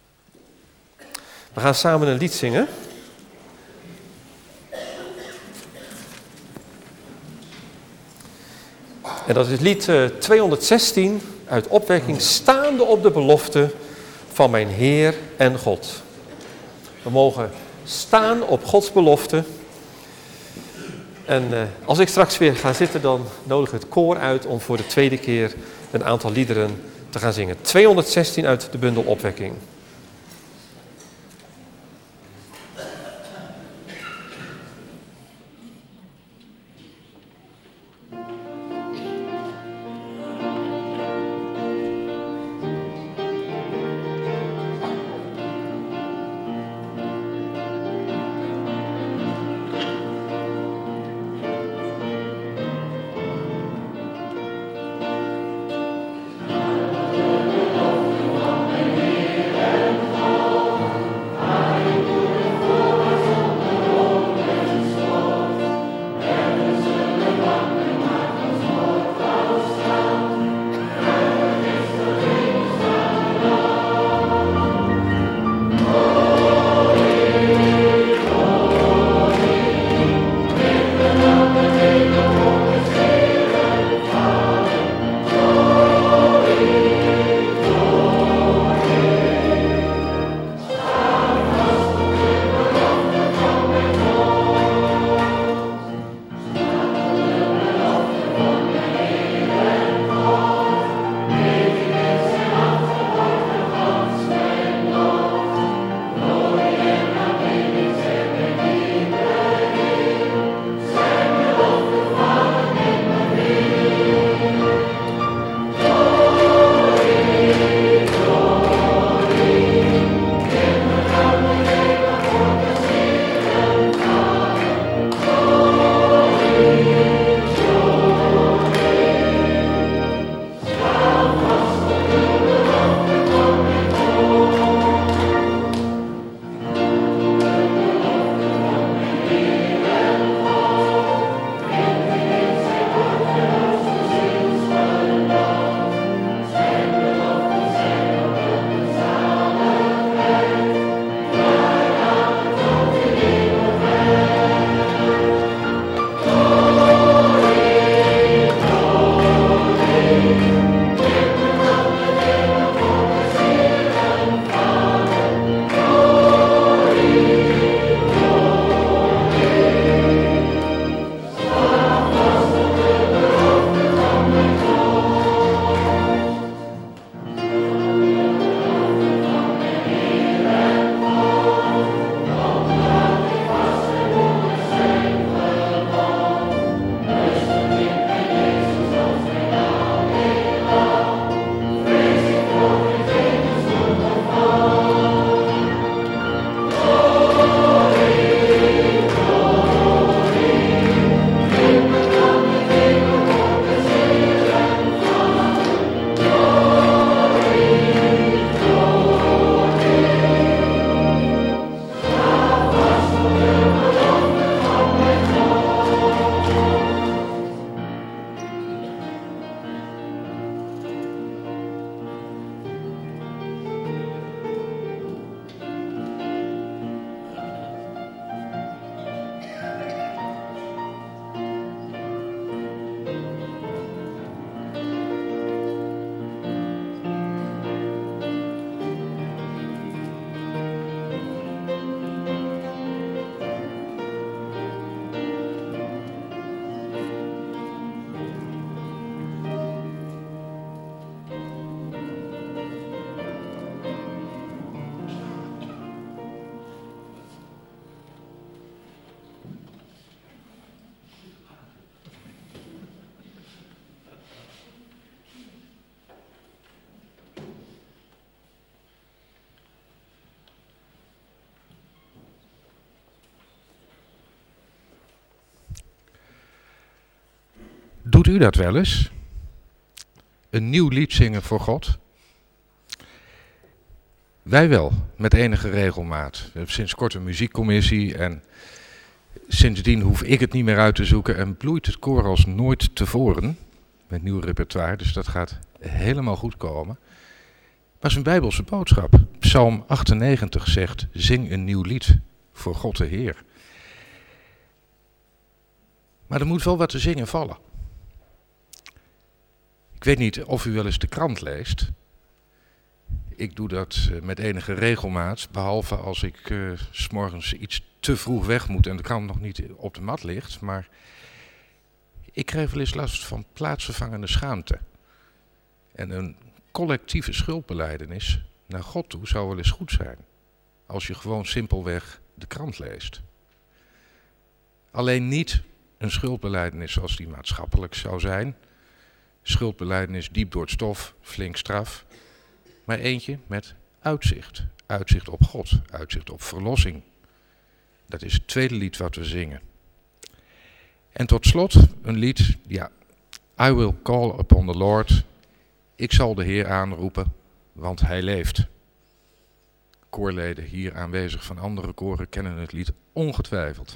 We gaan samen een lied zingen. En dat is lied uh, tweehonderdzestien uit Opwekking, staande op de belofte van mijn Heer en God. We mogen staan op Gods belofte. En uh, als ik straks weer ga zitten, dan nodig het koor uit om voor de tweede keer een aantal liederen te gaan zingen. tweehonderdzestien uit de bundel Opwekking.
Amen.
Doet u dat wel eens? Een nieuw lied zingen voor God? Wij wel, met enige regelmaat. We hebben sinds kort een muziekcommissie en sindsdien hoef ik het niet meer uit te zoeken en bloeit het koor als nooit tevoren met nieuw repertoire, dus dat gaat helemaal goed komen. Maar het is een Bijbelse boodschap. Psalm achtennegentig zegt, zing een nieuw lied voor God de Heer. Maar er moet wel wat te zingen vallen. Ik weet niet of u wel eens de krant leest. Ik doe dat met enige regelmaat, behalve als ik uh, 's morgens iets te vroeg weg moet en de krant nog niet op de mat ligt. Maar ik krijg wel eens last van plaatsvervangende schaamte. En een collectieve schuldbelijdenis naar God toe zou wel eens goed zijn. Als je gewoon simpelweg de krant leest. Alleen niet een schuldbelijdenis zoals die maatschappelijk zou zijn. Schuldbelijdenis diep door het stof, flink straf. Maar eentje met uitzicht. Uitzicht op God, uitzicht op verlossing. Dat is het tweede lied wat we zingen. En tot slot een lied, ja, I will call upon the Lord. Ik zal de Heer aanroepen, want hij leeft. Koorleden hier aanwezig van andere koren kennen het lied ongetwijfeld.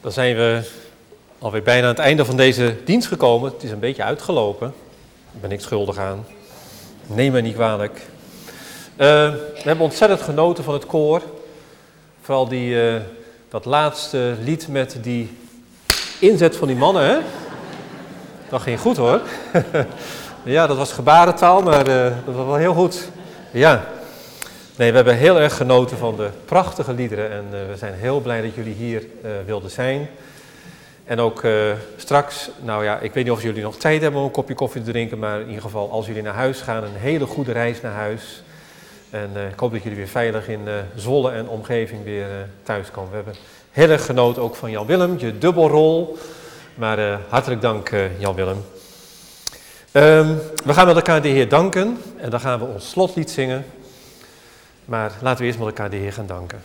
Dan zijn we alweer bijna aan het einde van deze dienst gekomen. Het is een beetje uitgelopen. Daar ben ik schuldig aan. Neem me niet kwalijk. Uh, we hebben ontzettend genoten van het koor. Vooral die, uh, dat laatste lied met die inzet van die mannen, hè? Dat ging goed, hoor. Ja, dat was gebarentaal, maar uh, dat was wel heel goed. Ja. Nee, we hebben heel erg genoten van de prachtige liederen en uh, we zijn heel blij dat jullie hier uh, wilden zijn. En ook uh, straks, nou ja, ik weet niet of jullie nog tijd hebben om een kopje koffie te drinken, maar in ieder geval als jullie naar huis gaan, een hele goede reis naar huis. En uh, ik hoop dat jullie weer veilig in uh, Zwolle en omgeving weer uh, thuis komen. We hebben heel erg genoten ook van Jan Willem, je dubbelrol. Maar uh, hartelijk dank uh, Jan Willem. Um, we gaan met elkaar de Heer danken en dan gaan we ons slotlied zingen. Maar laten we eerst met elkaar de Heer gaan danken.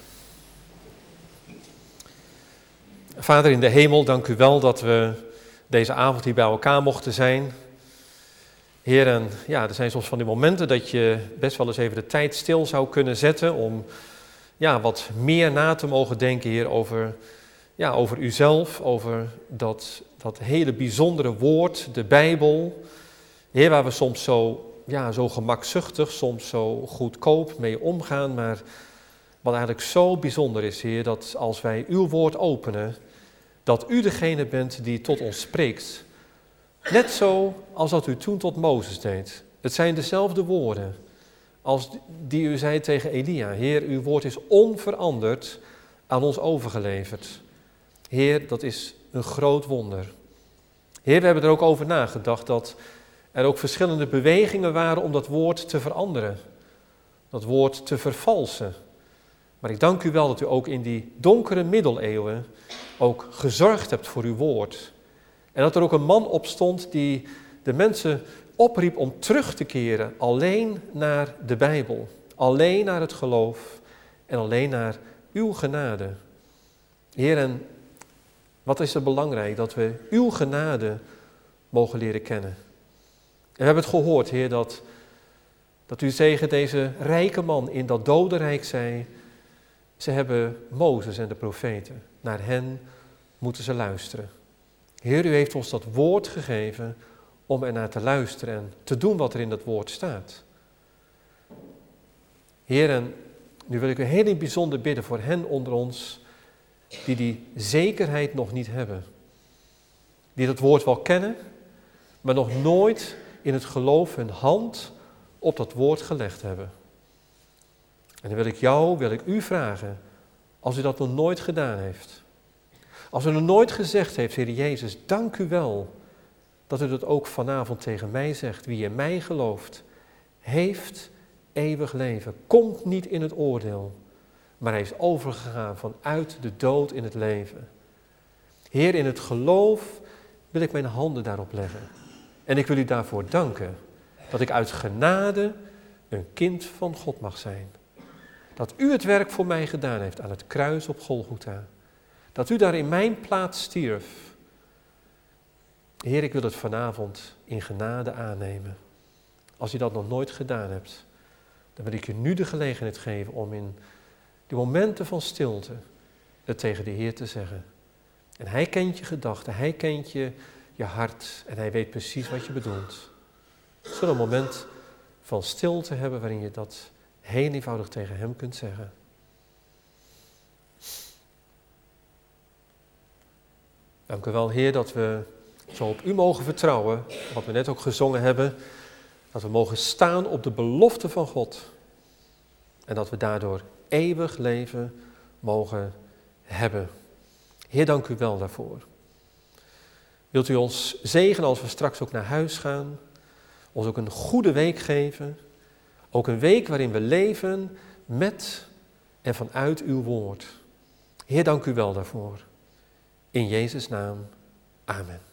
Vader in de hemel, dank u wel dat we deze avond hier bij elkaar mochten zijn. Heer, en ja, er zijn soms van die momenten dat je best wel eens even de tijd stil zou kunnen zetten om ja, wat meer na te mogen denken, Heer, over, ja, over uzelf, over dat, dat hele bijzondere woord, de Bijbel. Heer, waar we soms zo, ja, zo gemakzuchtig, soms zo goedkoop mee omgaan, maar wat eigenlijk zo bijzonder is, Heer, dat als wij uw woord openen, dat u degene bent die tot ons spreekt. Net zo als dat u toen tot Mozes deed. Het zijn dezelfde woorden als die u zei tegen Elia. Heer, uw woord is onveranderd aan ons overgeleverd. Heer, dat is een groot wonder. Heer, we hebben er ook over nagedacht dat er ook verschillende bewegingen waren om dat woord te veranderen. Dat woord te vervalsen. Maar ik dank u wel dat u ook in die donkere middeleeuwen ook gezorgd hebt voor uw woord. En dat er ook een man opstond die de mensen opriep om terug te keren alleen naar de Bijbel. Alleen naar het geloof en alleen naar uw genade. Heer, en wat is er belangrijk dat we uw genade mogen leren kennen. En we hebben het gehoord, Heer, dat, dat u tegen deze rijke man in dat dodenrijk zei, ze hebben Mozes en de profeten, naar hen moeten ze luisteren. Heer, u heeft ons dat woord gegeven om ernaar te luisteren en te doen wat er in dat woord staat. Heer, en nu wil ik u heel in bijzonder bidden voor hen onder ons die die zekerheid nog niet hebben. Die dat woord wel kennen, maar nog nooit in het geloof hun hand op dat woord gelegd hebben. En dan wil ik jou, wil ik u vragen, als u dat nog nooit gedaan heeft. Als u nog nooit gezegd heeft, Heer Jezus, dank u wel dat u dat ook vanavond tegen mij zegt. Wie in mij gelooft, heeft eeuwig leven. Komt niet in het oordeel, maar hij is overgegaan vanuit de dood in het leven. Heer, in het geloof wil ik mijn handen daarop leggen. En ik wil u daarvoor danken dat ik uit genade een kind van God mag zijn. Dat u het werk voor mij gedaan heeft aan het kruis op Golgotha. Dat u daar in mijn plaats stierf. Heer, ik wil het vanavond in genade aannemen. Als u dat nog nooit gedaan hebt, dan wil ik u nu de gelegenheid geven om in die momenten van stilte het tegen de Heer te zeggen. En hij kent je gedachten, hij kent je, je hart en hij weet precies wat je bedoelt. Zullen we een moment van stilte hebben waarin je dat heel eenvoudig tegen hem kunt zeggen. Dank u wel, Heer, dat we zo op u mogen vertrouwen, wat we net ook gezongen hebben, dat we mogen staan op de belofte van God en dat we daardoor eeuwig leven mogen hebben. Heer, dank u wel daarvoor. Wilt u ons zegenen als we straks ook naar huis gaan, ons ook een goede week geven, ook een week waarin we leven met en vanuit uw woord. Heer, dank u wel daarvoor. In Jezus' naam, amen.